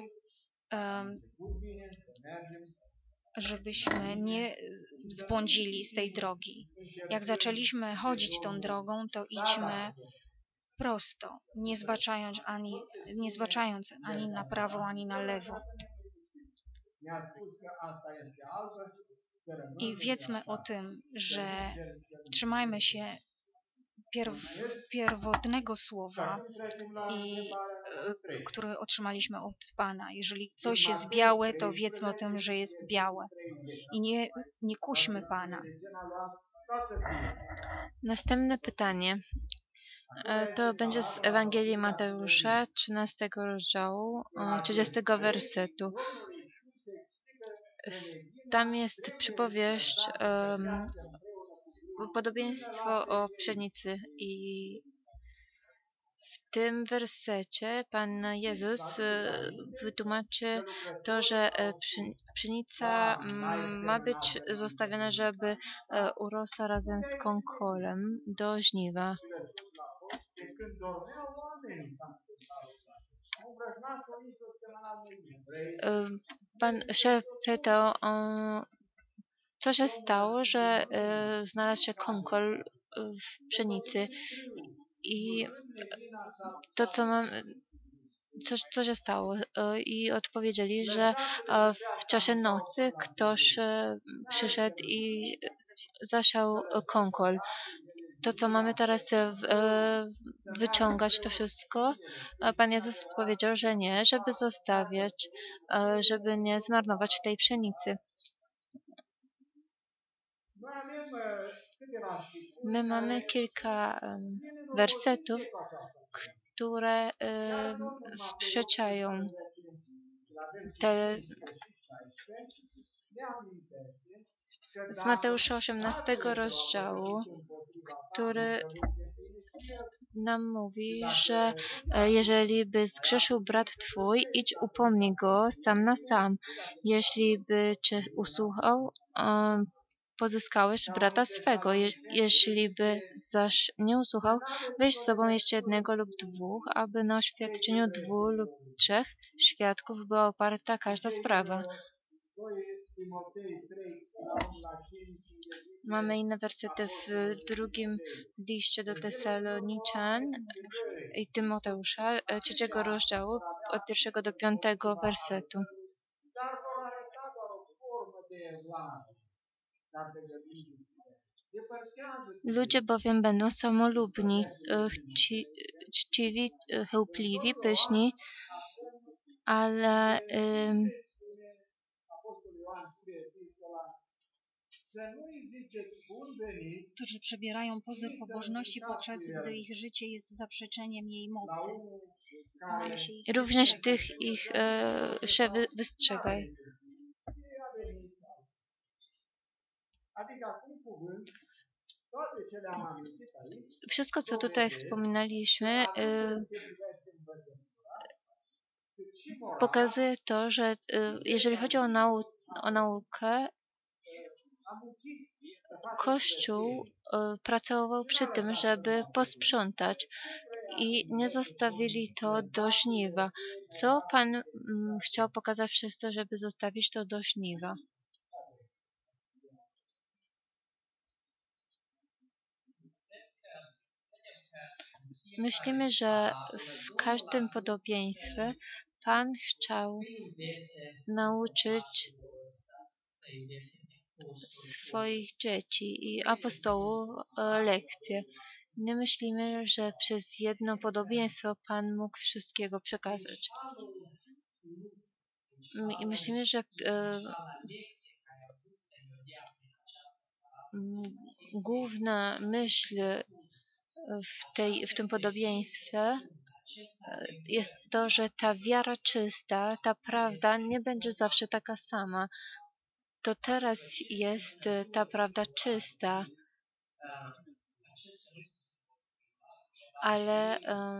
żebyśmy nie zbłądzili z tej drogi. Jak zaczęliśmy chodzić tą drogą, to idźmy prosto, nie zbaczając ani na prawo, ani na lewo. I wiedzmy o tym, że trzymajmy się pierwotnego słowa, które otrzymaliśmy od Pana. Jeżeli coś jest białe, to wiedzmy o tym, że jest białe. I nie kuśmy Pana. Așa să fie. Następne pytanie. To będzie z Ewangelii Mateusza, 13 rozdziału, 30 wersetu. Domnul Iisus explică televiziunea Tam jest przypowieść, podobieństwo o pszenicy i w tym wersecie Pan Jezus wytłumaczy to, że pszenica ma być zostawiona, żeby urosła razem z konkolem do żniwa. pe când dormeau oamenii s-a întâmplat. Nu vrăjnașul Iisus pe la noi. Pan się pytał, co się stało, że znalazł się konkol w pszenicy i to, co mam, co się stało? I odpowiedzieli, że w czasie nocy ktoś przyszedł i zasiał konkol. To, co mamy teraz wyciągać, to wszystko, Pan Jezus odpowiedział, że nie, żeby zostawiać, żeby nie zmarnować tej pszenicy. Noi avem câteva știpuri My mamy kilka wersetów, które sprzeczają te z Mateusza 18 rozdziału, który nam mówi, że jeżeli by zgrzeszył brat twój, idź upomnij go sam na sam. Jeśli by cię usłuchał, pozyskałeś brata swego. Jeśli by zaś nie usłuchał, weź z sobą jeszcze jednego lub dwóch, aby na oświadczeniu 2 lub 3 świadków była oparta każda sprawa. Mamy inne wersety w drugim liście do Tesaloniczan i Tymoteusza, 3 rozdziału, od 1 do 5 wersetu. Ludzie bowiem będą samolubni, chciwi, chełpliwi, pyszni, ale którzy przebierają pozy pobożności, podczas gdy ich życie jest zaprzeczeniem jej mocy. Również tych ich się wystrzegaj. Wszystko, co tutaj wspominaliśmy, pokazuje to, że jeżeli chodzi o naukę, Kościół pracował przy tym, żeby posprzątać i nie zostawili to do żniwa. Co Pan chciał pokazać przez to, żeby zostawić to do żniwa? Myślimy, że w każdym podobieństwie Pan chciał nauczyć swoich dzieci i apostołów lekcje. Nie myślimy, że przez jedno podobieństwo Pan mógł wszystkiego przekazać. I myślimy, że główna myśl w tym podobieństwie jest to, że ta wiara czysta, ta prawda nie będzie zawsze taka sama. To teraz jest ta prawda czysta, ale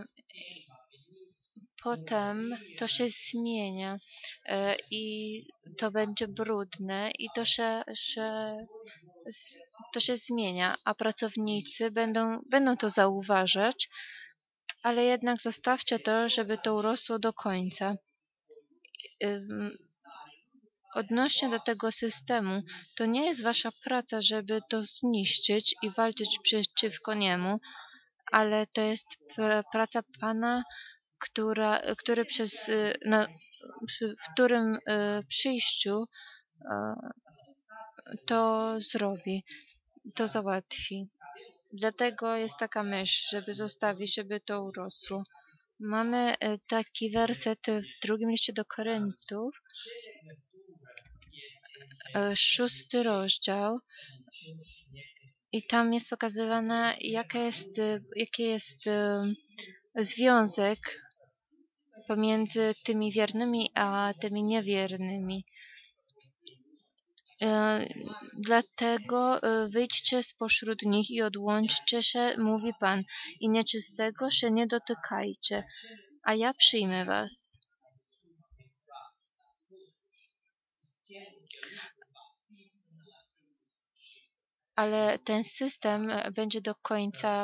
potem to się zmienia i to będzie brudne i to się zmienia, a pracownicy będą to zauważać, ale jednak zostawcie to, żeby to urosło do końca. Odnośnie do tego systemu, to nie jest wasza praca, żeby to zniszczyć i walczyć przeciwko niemu, ale to jest praca Pana, który w którym przyjściu to zrobi, to załatwi. Dlatego jest taka myśl, żeby zostawić, żeby to urosło. Mamy taki werset w drugim liście do Koryntów, 6 rozdział, I tam jest pokazywane, jaki jest związek pomiędzy tymi wiernymi a tymi niewiernymi. Dlatego wyjdźcie spośród nich i odłączcie się, mówi Pan, i nieczystego się nie dotykajcie, a ja przyjmę was. Ale ten system będzie do końca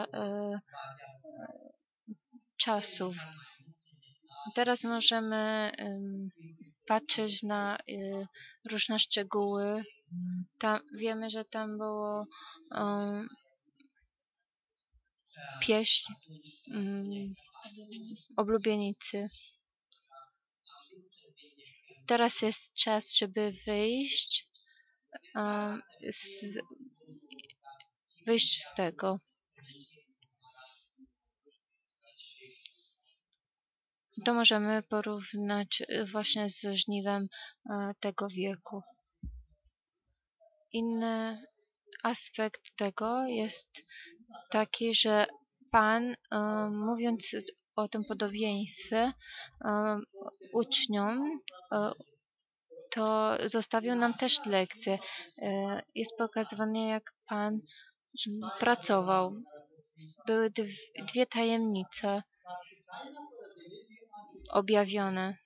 czasów. Teraz możemy patrzeć na różne szczegóły. Wiemy, że tam było pieśń oblubienicy. Teraz jest czas, żeby wyjść z tego. To możemy porównać właśnie z żniwem tego wieku. Inny aspekt tego jest taki, że Pan, mówiąc o tym podobieństwie uczniom, to zostawił nam też lekcję. Jest pokazywane, jak Pan pracował. Były dwie tajemnice objawione.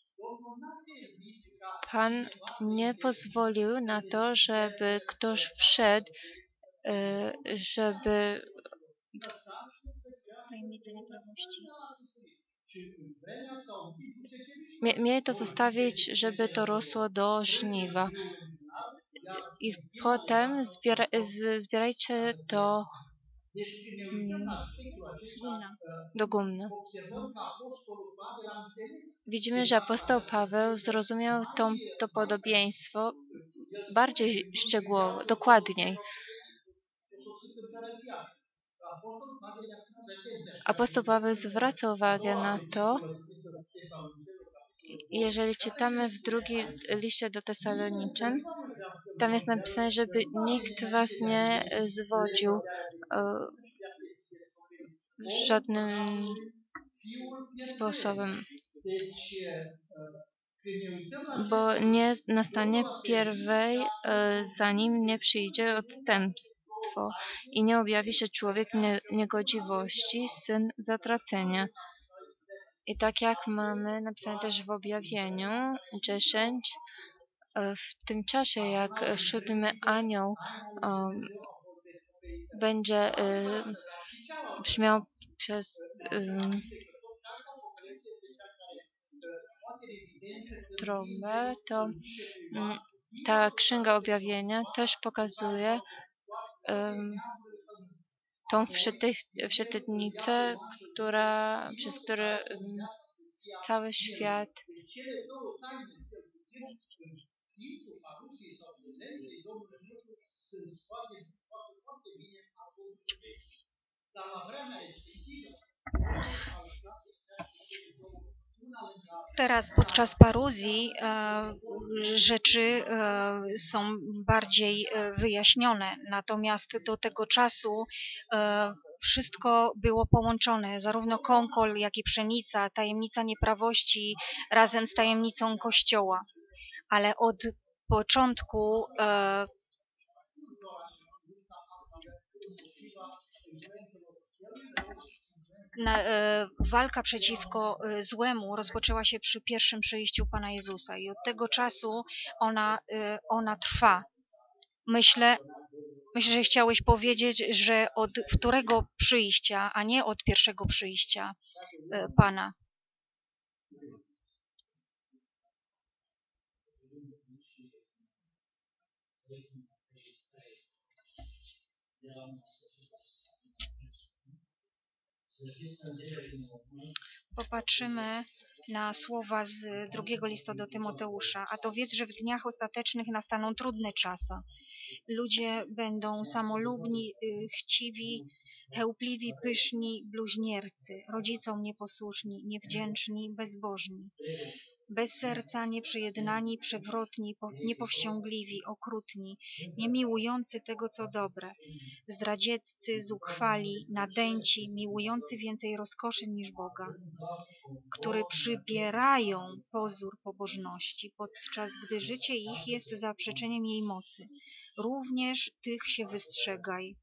Pan nie pozwolił na to, żeby ktoś wszedł, żeby Tajemnice nieprawości. Mieli to zostawić, żeby to rosło do żniwa. I potem zbierajcie to do gumna. Widzimy, że apostoł Paweł zrozumiał to podobieństwo bardziej szczegółowo, dokładniej. Apostoł Paweł zwraca uwagę na to, jeżeli czytamy w drugim liście do Tesaloniczan, tam jest napisane, żeby nikt was nie zwodził żadnym sposobem, bo nie nastanie pierwej, zanim nie przyjdzie odstępstwo i nie objawi się człowiek niegodziwości, syn zatracenia. I tak jak mamy napisane też w objawieniu 10, w tym czasie, jak 7 anioł będzie brzmiał przez trąbę, to ta księga objawienia też pokazuje tą wszytnicę, przez którą cały świat Teraz podczas paruzji rzeczy są bardziej wyjaśnione, natomiast do tego czasu wszystko było połączone, zarówno konkol, jak i pszenica, tajemnica nieprawości razem z tajemnicą Kościoła. Ale od początku walka przeciwko złemu rozpoczęła się przy pierwszym przyjściu Pana Jezusa i od tego czasu ona trwa. Myślę, że chciałeś powiedzieć, że od którego przyjścia, a nie od pierwszego przyjścia Pana. Popatrzymy na słowa z drugiego listu do Tymoteusza. A to wiedz, że w dniach ostatecznych nastaną trudne czasy. Ludzie będą samolubni, chciwi, chełpliwi, pyszni, bluźniercy, rodzicom nieposłuszni, niewdzięczni, bezbożni. bez serca, nieprzyjednani, przewrotni, niepowściągliwi, okrutni, niemiłujący tego, co dobre, zdradzieccy, zuchwali, nadęci, miłujący więcej rozkoszy niż Boga, którzy przybierają pozór pobożności, podczas gdy życie ich jest zaprzeczeniem jej mocy. Również tych się wystrzegaj.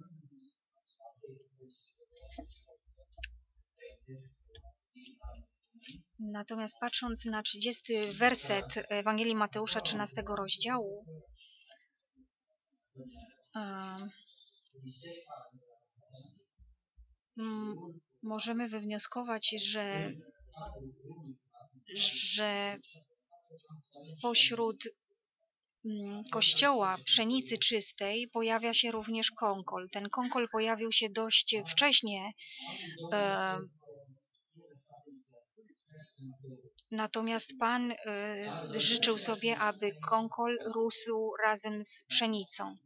Natomiast patrząc na 30 werset Ewangelii Mateusza 13 rozdziału, możemy wywnioskować, że pośród kościoła pszenicy czystej pojawia się również konkol. Ten konkol pojawił się dość wcześnie, natomiast Pan życzył sobie, aby konkol rósł razem z pszenicą.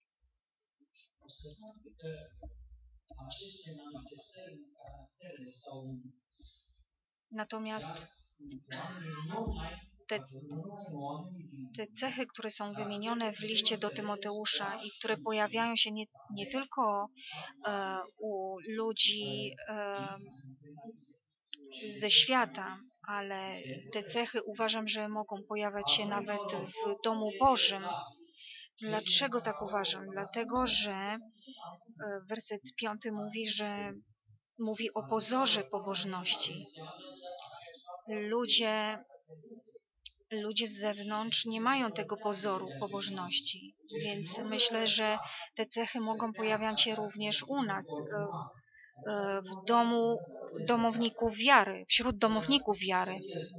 Natomiast te cechy, które są wymienione w liście do Tymoteusza i które pojawiają się nie tylko u ludzi ze świata, ale te cechy uważam, że mogą pojawiać się nawet w domu Bożym. Dlaczego tak uważam? Dlatego, że werset 5 mówi o pozorze pobożności. Ludzie z zewnątrz nie mają tego pozoru pobożności, więc myślę, że te cechy mogą pojawiać się również u nas, w domu domowników wiary, wśród domowników wiary.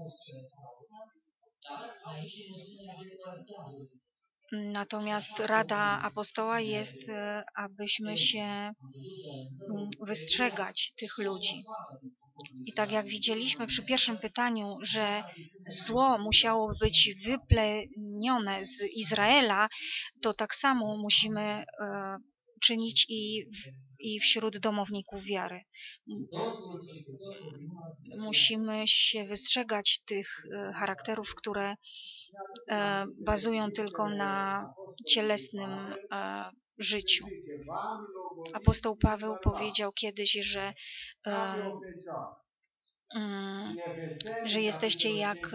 Natomiast rada apostoła jest, abyśmy się wystrzegać tych ludzi. I tak jak widzieliśmy przy pierwszym pytaniu, że zło musiało być wyplenione z Izraela, to tak samo musimy czynić i wśród domowników wiary. Musimy się wystrzegać tych charakterów, które bazują tylko na cielesnym życiu. Apostoł Paweł powiedział kiedyś, że jesteście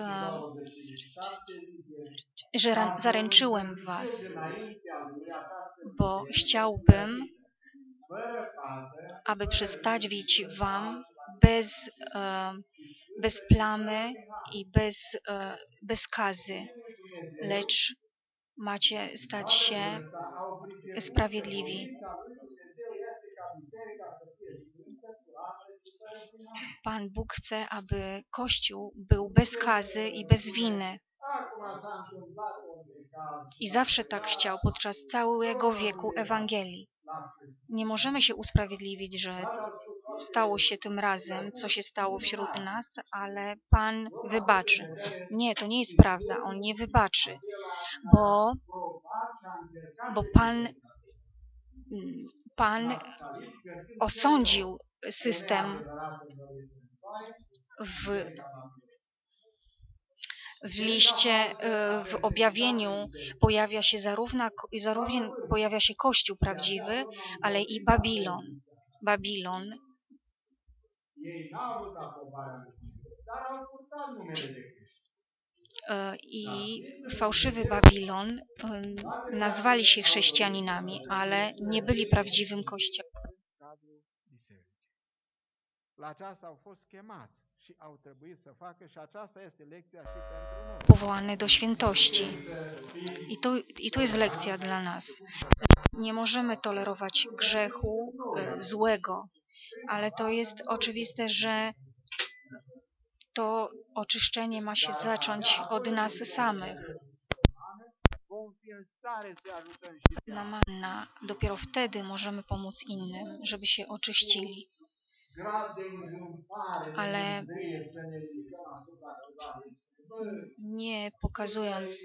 że zaręczyłem was, bo chciałbym, aby przedstawić wam bez plamy i bez skazy, lecz macie stać się sprawiedliwi. Pan Bóg chce, aby Kościół był bez skazy i bez winy. I zawsze tak chciał podczas całego wieku Ewangelii. Nie możemy się usprawiedliwić, że stało się tym razem, co się stało wśród nas, ale Pan wybaczy. Nie, to nie jest prawda. On nie wybaczy, bo Pan osądził system w liście, w objawieniu pojawia się zarówno pojawia się Kościół prawdziwy, ale i Babilon. I fałszywy Babilon nazwali się chrześcijaninami, ale nie byli prawdziwym Kościołem. Powołany do świętości. I to jest lekcja dla nas. Nie możemy tolerować grzechu złego, ale to jest oczywiste, że to oczyszczenie ma się zacząć od nas samych. Dopiero wtedy możemy pomóc innym, żeby się oczyścili. Ale nie pokazując,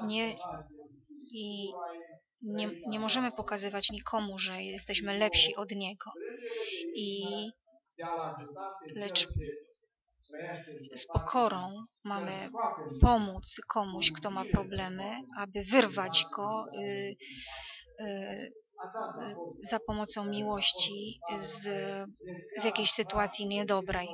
nie możemy pokazywać nikomu, że jesteśmy lepsi od niego. Lecz z pokorą mamy pomóc komuś, kto ma problemy, aby wyrwać go za pomocą miłości z jakiejś sytuacji niedobrej.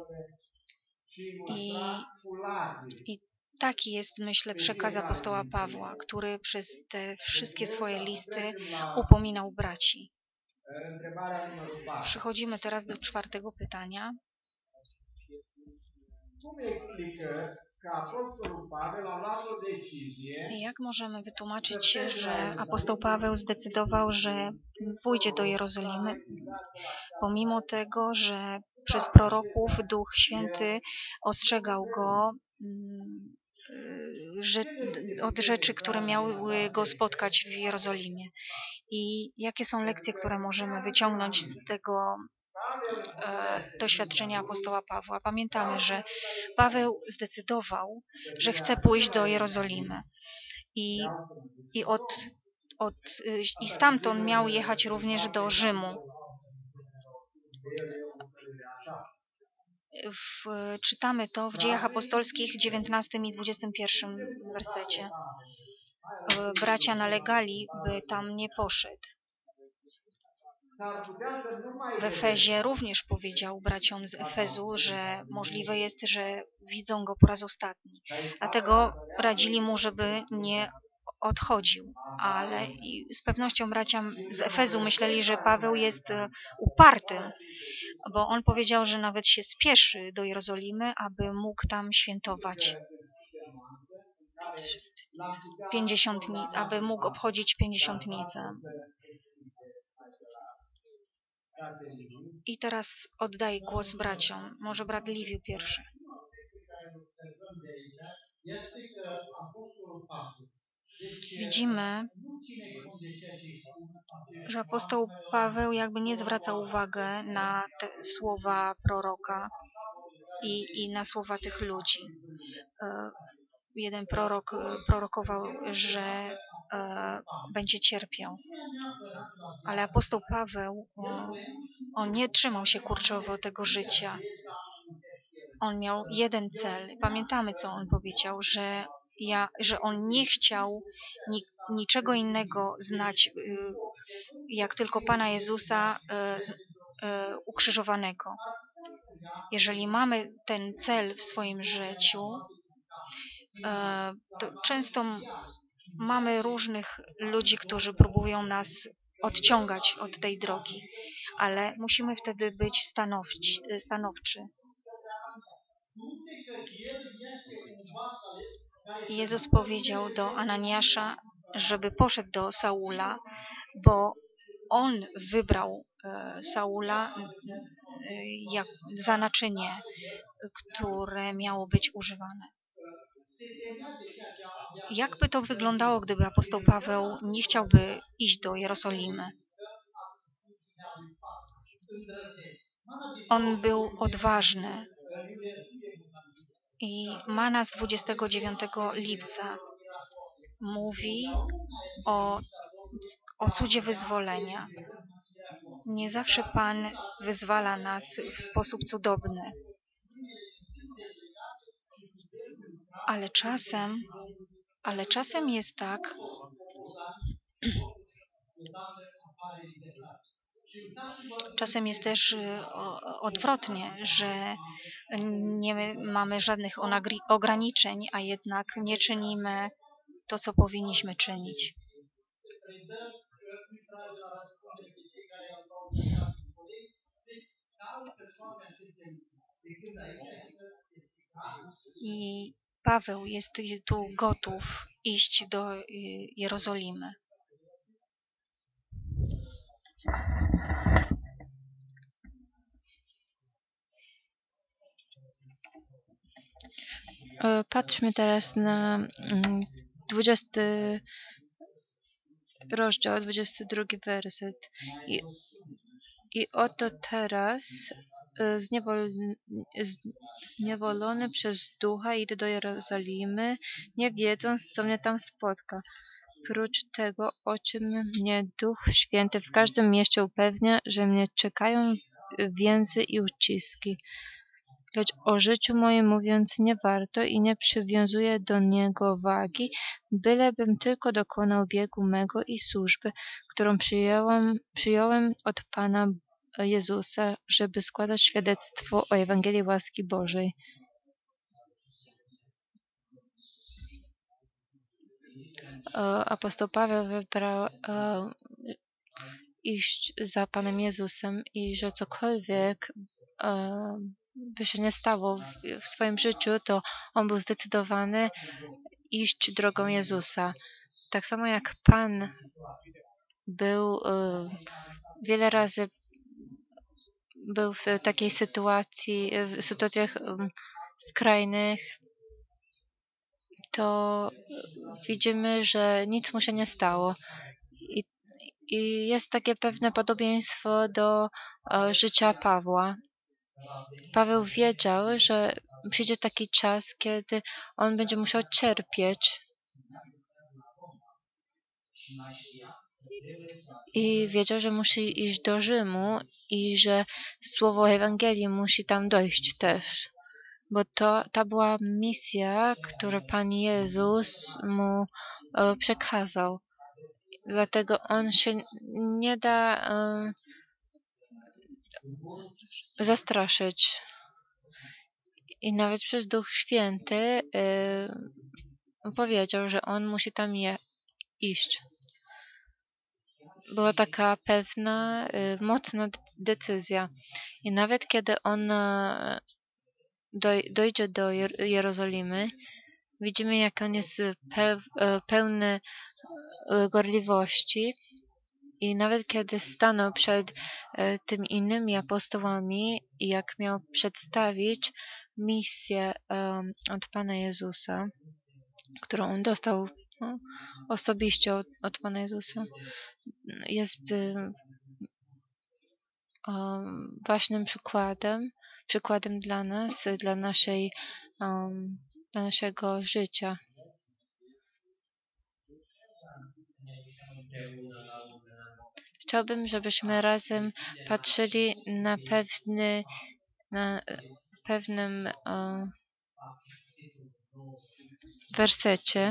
I taki jest, myślę, przekaz apostoła Pawła, który przez te wszystkie swoje listy upominał braci. Przechodzimy teraz do 4. pytania. Jak możemy wytłumaczyć się, że apostoł Paweł zdecydował, że pójdzie do Jerozolimy, pomimo tego, że przez proroków Duch Święty ostrzegał go od rzeczy, które miały go spotkać w Jerozolimie? I jakie są lekcje, które możemy wyciągnąć z tego doświadczenia apostoła Pawła? Pamiętamy, że Paweł zdecydował, że chce pójść do Jerozolimy i stamtąd miał jechać również do Rzymu. Czytamy to w Dziejach Apostolskich 19 i 21 wersecie. Bracia nalegali, by tam nie poszedł. W Efezie również powiedział braciom z Efezu, że możliwe jest, że widzą go po raz ostatni. Dlatego radzili mu, żeby nie odchodził. Ale z pewnością bracia z Efezu myśleli, że Paweł jest uparty, bo on powiedział, że nawet się spieszy do Jerozolimy, aby mógł tam świętować 50 dni, aby mógł obchodzić pięćdziesiątnicę. I teraz oddaję głos braciom. Może brat Liwiu pierwszy. Widzimy, że apostoł Paweł jakby nie zwraca uwagi na te słowa proroka i na słowa tych ludzi. Jeden prorok prorokował, że będzie cierpiał. Ale apostoł Paweł, on nie trzymał się kurczowo tego życia. On miał jeden cel. Pamiętamy, co on powiedział, że on nie chciał niczego innego znać, jak tylko Pana Jezusa ukrzyżowanego. Jeżeli mamy ten cel w swoim życiu, to często mamy różnych ludzi, którzy próbują nas odciągać od tej drogi, ale musimy wtedy być stanowczy. Jezus powiedział do Ananiasza, żeby poszedł do Saula, bo on wybrał Saula za naczynie, które miało być używane. Jakby to wyglądało, gdyby apostoł Paweł nie chciałby iść do Jerozolimy? On był odważny i Mana z 29 lipca mówi o cudzie wyzwolenia. Nie zawsze Pan wyzwala nas w sposób cudowny, ale czasem jest tak, czasem jest też odwrotnie, że nie mamy żadnych ograniczeń, a jednak nie czynimy to, co powinniśmy czynić. I Paweł jest tu gotów iść do Jerozolimy. Patrzmy teraz na 20 rozdział, 22 werset. I oto teraz zniewolony przez ducha idę do Jerozolimy, nie wiedząc, co mnie tam spotka. Prócz tego, o czym mnie Duch Święty w każdym mieście upewnia, że mnie czekają więzy i uciski. lecz o życiu moim mówiąc nie warto i nie przywiązuję do niego wagi, bylebym tylko dokonał biegu mego i służby, którą przyjąłem od Pana Jezusa, żeby składać świadectwo o Ewangelii łaski Bożej. Apostoł Paweł wybrał iść za Panem Jezusem i że cokolwiek by się nie stało w swoim życiu, to on był zdecydowany iść drogą Jezusa. Tak samo jak Pan był wiele razy był w takiej sytuacji, w sytuacjach skrajnych, to widzimy, że nic mu się nie stało. I jest takie pewne podobieństwo do życia Pawła. Paweł wiedział, że przyjdzie taki czas, kiedy on będzie musiał cierpieć. I wiedział, że musi iść do Rzymu i że słowo Ewangelii musi tam dojść też. Bo ta była misja, którą Pan Jezus mu przekazał. Dlatego on się nie da zastraszyć. I nawet przez Duch Święty powiedział, że on musi tam iść. Była taka pewna, mocna decyzja. I nawet kiedy on dojdzie do Jerozolimy, widzimy, jak on jest pełny gorliwości. I nawet kiedy stanął przed tymi innymi apostołami i jak miał przedstawić misję od Pana Jezusa, którą on dostał osobiście od Pana Jezusa, jest ważnym przykładem dla nas, dla naszego życia. Chciałbym, żebyśmy razem patrzyli na pewnym wersecie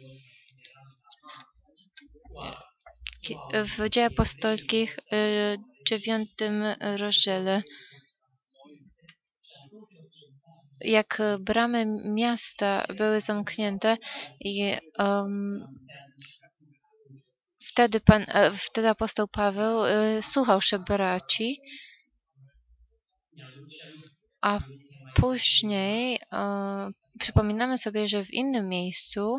w Dziejach Apostolskich 9 rozdziale. Jak bramy miasta były zamknięte i wtedy apostoł Paweł słuchał się braci, a później przypominamy sobie, że w innym miejscu,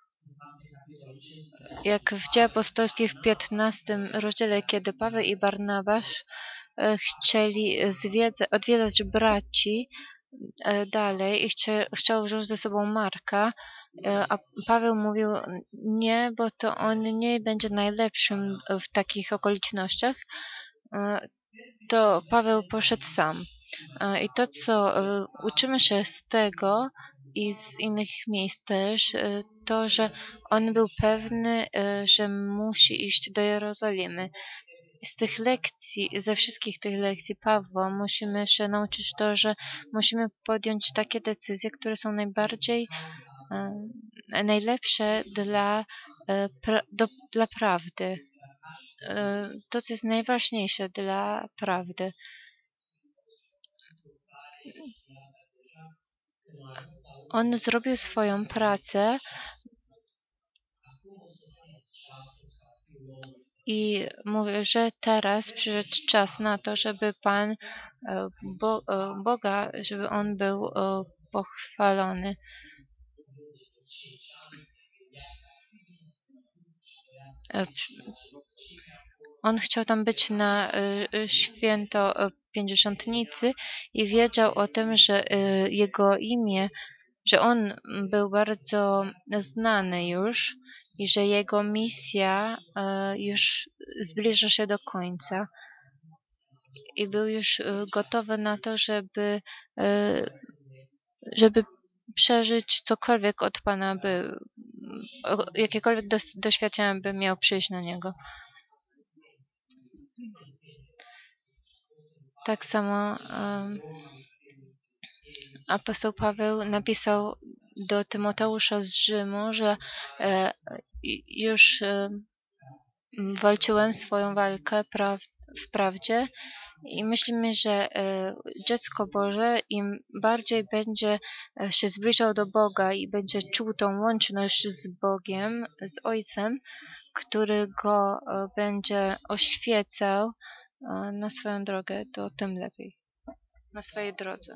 jak w Dziejach Apostolskich w 15 rozdziale, kiedy Paweł i Barnabasz chcieli odwiedzać braci dalej i chciał wziąć ze sobą Marka, a Paweł mówił nie, bo to on nie będzie najlepszym w takich okolicznościach, to Paweł poszedł sam. I to, co uczymy się z tego i z innych miejsc też, to, że on był pewny, że musi iść do Jerozolimy. Z tych lekcji, ze wszystkich tych lekcji Pawła musimy się nauczyć to, że musimy podjąć takie decyzje, które są najlepsze dla prawdy. To, co jest najważniejsze dla prawdy. On zrobił swoją pracę i mówię, że teraz przyszedł czas na to, żeby Pan Boga, żeby On był pochwalony. On chciał tam być na święto Pięćdziesiątnicy i wiedział o tym, że jego imię, że on był bardzo znany już i że jego misja już zbliża się do końca. I był już gotowy na to, żeby przeżyć cokolwiek od Pana, jakiekolwiek doświadczenia by miał przyjść na niego. Tak samo apostoł Paweł napisał do Tymoteusza z Rzymu, że już walczyłem swoją walkę w prawdzie i myślimy, że dziecko Boże im bardziej będzie się zbliżał do Boga i będzie czuł tą łączność z Bogiem, z Ojcem, który go będzie oświecał na swoją drogę, to tym lepiej. Na swojej drodze.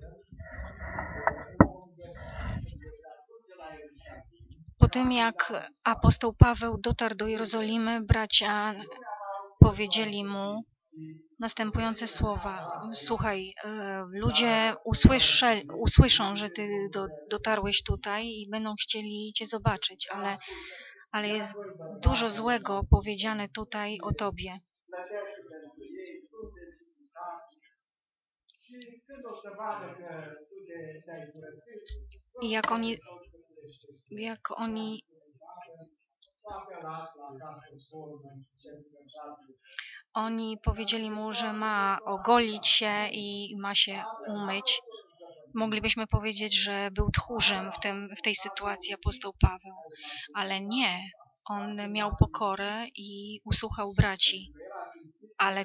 Po tym, jak apostoł Paweł dotarł do Jerozolimy, bracia powiedzieli mu następujące słowa. Słuchaj, ludzie usłyszą, że ty dotarłeś tutaj i będą chcieli cię zobaczyć, ale jest dużo złego powiedziane tutaj o tobie. I jak oni powiedzieli mu, że ma ogolić się i ma się umyć. Moglibyśmy powiedzieć, że był tchórzem w tej sytuacji apostoł Paweł, ale nie. On miał pokorę i usłuchał braci, ale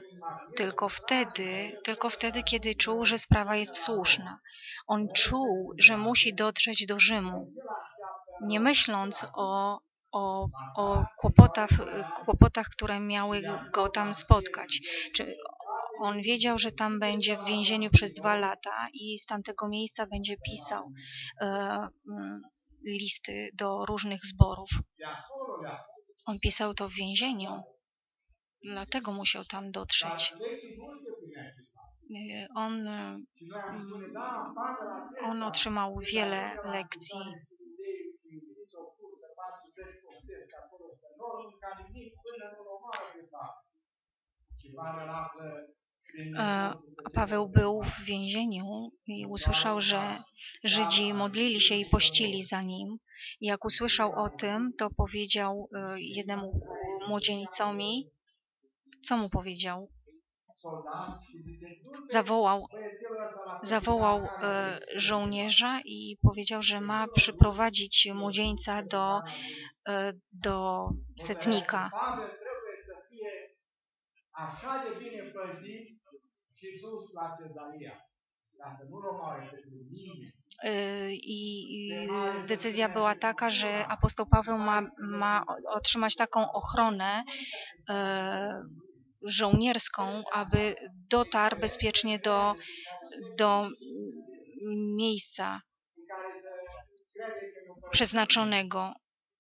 tylko wtedy, kiedy czuł, że sprawa jest słuszna. On czuł, że musi dotrzeć do Rzymu, nie myśląc o kłopotach, które miały go tam spotkać. On wiedział, że tam będzie w więzieniu przez 2 lata i z tamtego miejsca będzie pisał listy do różnych zborów. On pisał to w więzieniu, dlatego musiał tam dotrzeć. On otrzymał wiele lekcji. Paweł był w więzieniu i usłyszał, że Żydzi modlili się i pościli za nim. I jak usłyszał o tym, to powiedział jednemu młodzieńcowi, co mu powiedział? Zawołał żołnierza i powiedział, że ma przyprowadzić młodzieńca do setnika. I decyzja była taka, że apostoł Paweł ma otrzymać taką ochronę żołnierską, aby dotarł bezpiecznie do miejsca przeznaczonego.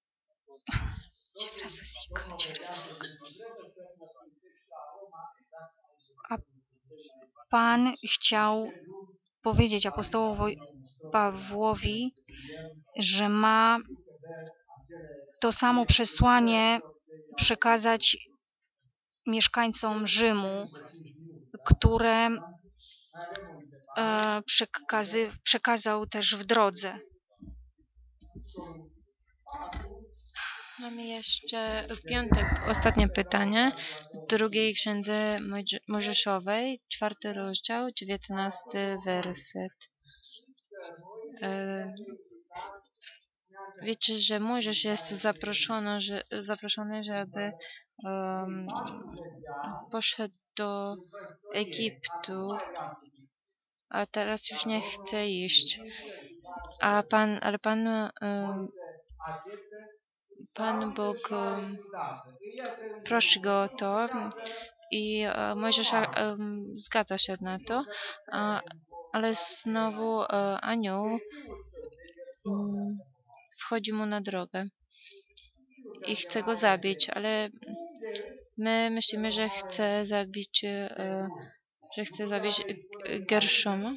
A Pan chciał powiedzieć apostołowi Pawłowi, że ma to samo przesłanie przekazać mieszkańcom Rzymu, które przekazał też w drodze. Mamy jeszcze ostatnie pytanie. W drugiej księdze Mojżeszowej, 4 rozdział, 19 werset. Wiecie, że Mojżesz jest zaproszony, żeby poszedł do Egiptu, a teraz już nie chce iść. Ale Pan Bóg prosi go o to i Mojżesz zgadza się na to, ale znowu anioł wchodzi mu na drogę i chce go zabić, ale my myślimy, że chce zabić Gerszoma.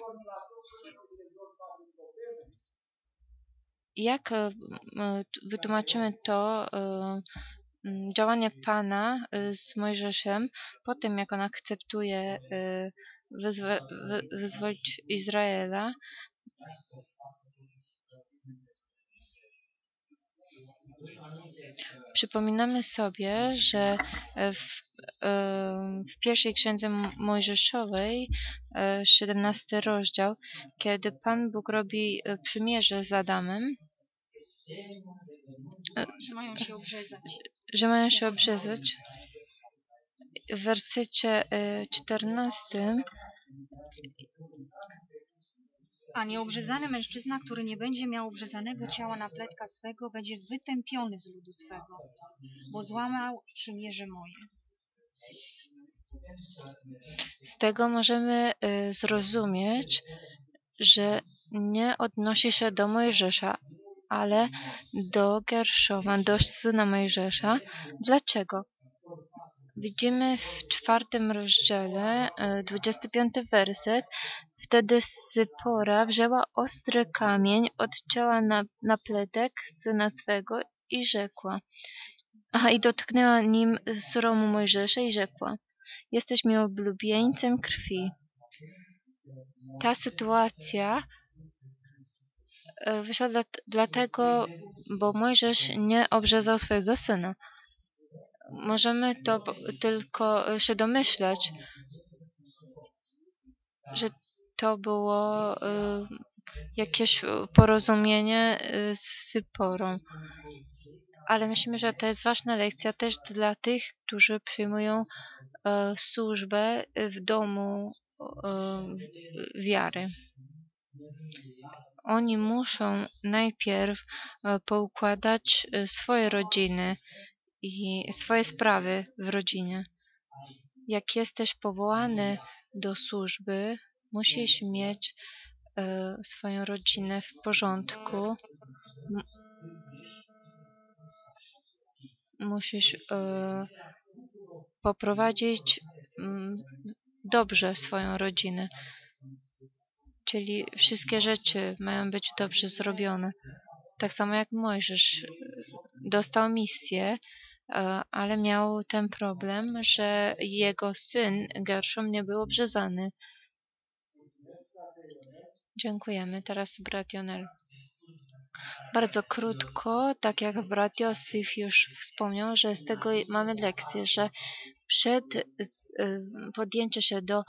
Jak wytłumaczymy to działanie Pana z Mojżeszem po tym, jak on akceptuje wyzwolić Izraela? Przypominamy sobie, że w pierwszej księdze Mojżeszowej, 17 rozdział, kiedy Pan Bóg robi przymierze z Adamem, Że mają się obrzezać. że mają się obrzezać. W wersecie 14 A nieobrzezany mężczyzna, który nie będzie miał obrzezanego ciała napletka swego, będzie wytępiony z ludu swego, bo złamał przymierze moje. z tego możemy zrozumieć, że nie odnosi się do Mojżesza, ale do Gerszoma, do syna Mojżesza. Dlaczego? Widzimy w 4 rozdziale, 25 werset. Wtedy Sypora wzięła ostry kamień, odcięła napletek syna swego i rzekła. I dotknęła nim sromu Mojżesza i rzekła: jesteś mi oblubieńcem krwi. Ta sytuacja wyszła dlatego, bo Mojżesz nie obrzezał swojego syna. Możemy to tylko się domyślać, że to było jakieś porozumienie z Syporą. Ale myślimy, że to jest ważna lekcja też dla tych, którzy przyjmują służbę w domu wiary. Oni muszą najpierw poukładać swoje rodziny i swoje sprawy w rodzinie. Jak jesteś powołany do służby, musisz mieć swoją rodzinę w porządku. Musisz poprowadzić dobrze swoją rodzinę. Czyli wszystkie rzeczy mają być dobrze zrobione. Tak samo jak Mojżesz dostał misję, ale miał ten problem, że jego syn Gerszom nie był obrzezany. Dziękujemy. Teraz brat Jonel. Bardzo krótko, tak jak brat Josif już wspomniał, że z tego mamy lekcję, że przed podjęciem się do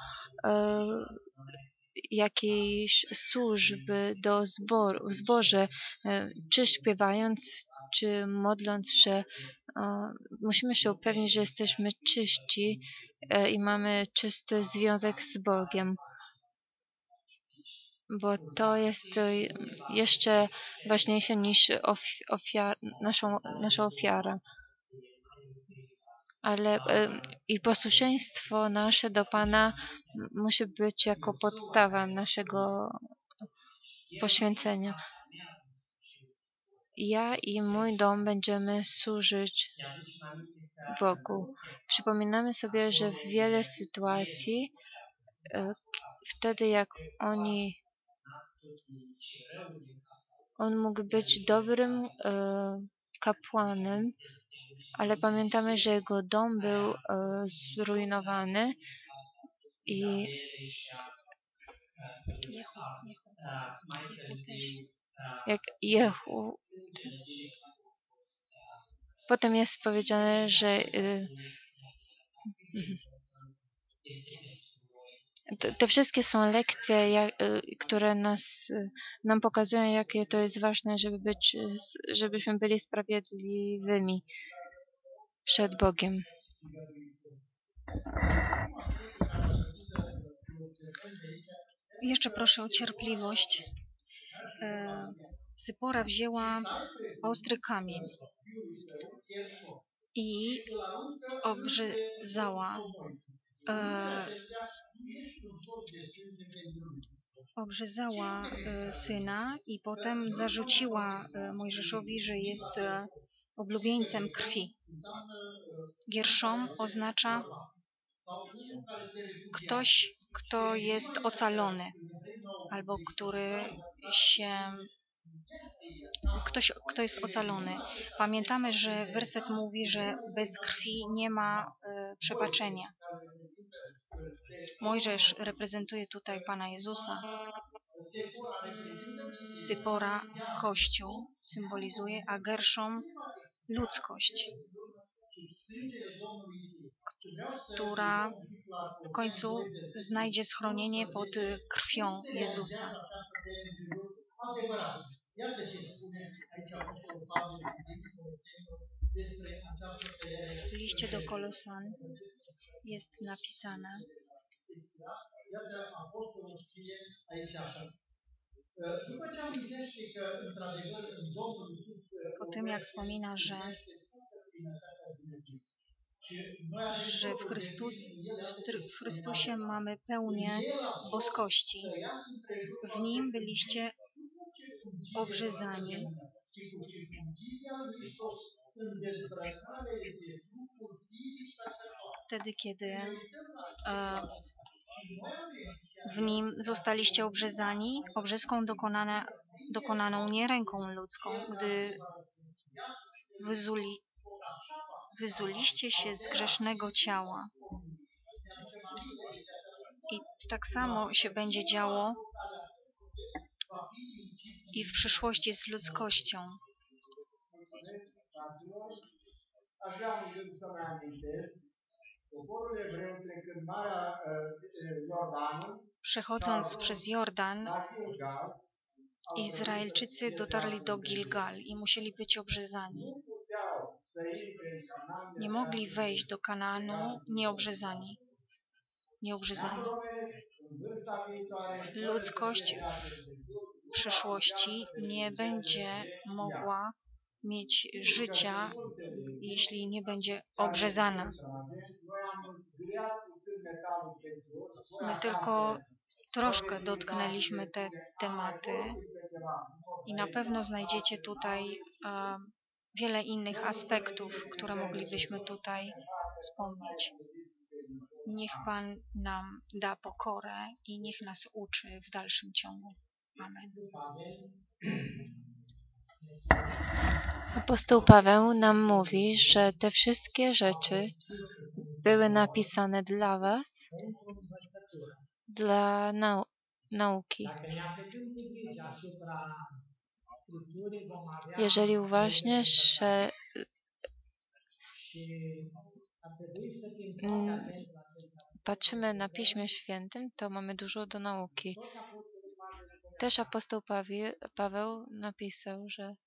jakiejś służby, do w zborze, czy śpiewając, czy modląc się, musimy się upewnić, że jesteśmy czyści i mamy czysty związek z Bogiem. Bo to jest jeszcze ważniejsze niż nasza ofiara. Ale i posłuszeństwo nasze do Pana musi być jako podstawa naszego poświęcenia. Ja i mój dom będziemy służyć Bogu. Przypominamy sobie, że w wiele sytuacji, wtedy jak on mógł być dobrym kapłanem, ale pamiętamy, że jego dom był zrujnowany i jak Jehu. Potem jest powiedziane, że te wszystkie są lekcje, które nam pokazują, jakie to jest ważne, żebyśmy byli sprawiedliwymi przed Bogiem. Jeszcze proszę o cierpliwość. Sypora wzięła ostry kamień i obrzezała syna i potem zarzuciła Mojżeszowi, że jest oblubieńcem krwi. Gerszom oznacza ktoś, kto jest ocalony, albo ktoś, kto jest ocalony. Pamiętamy, że werset mówi, że bez krwi nie ma przebaczenia. Mojżesz reprezentuje tutaj Pana Jezusa. Sypora Kościół symbolizuje, a Gerszom ludzkość. która w końcu znajdzie schronienie pod krwią Jezusa. W liście do Kolosan jest napisane: po tym jak wspomina, że w Chrystusie mamy pełnię boskości. W Nim byliście obrzezani wtedy, kiedy w Nim zostaliście obrzezani obrzezką dokonaną nie ręką ludzką, gdy wyzuliście się z grzesznego ciała. I tak samo się będzie działo i w przyszłości z ludzkością. Așa am gândit să mai amintesc, poporul evreu trecând Marea Iordanul, Przechodząc przez Jordan, la Gilgal, Izraelczycy dotarli do Gilgal i musieli być obrzezani. nu puteau să intre în Canaan Nie mogli wejść do Kanaanu nieobrzezani. Neamul omenesc, în vârsta viitoare, fără să Ludzkość fie dată de Dumnezeu, w przyszłości nie będzie mogła mieć życia, jeśli nie będzie obrzezana. noi am zgriat puțin metalul prețios, voi My așa tylko troszkę dotknęliśmy te tematy i na pewno znajdziecie tutaj wiele innych aspektów, które moglibyśmy tutaj wspomnieć. Niech Pan nam da pokorę i niech nas uczy w dalszym ciągu. Amen. Apostoł Paweł nam mówi, że te wszystkie rzeczy były napisane dla was, dla nauki. Jeżeli uważnie patrzymy na Piśmie Świętym, to mamy dużo do nauki. Też apostoł Paweł napisał, że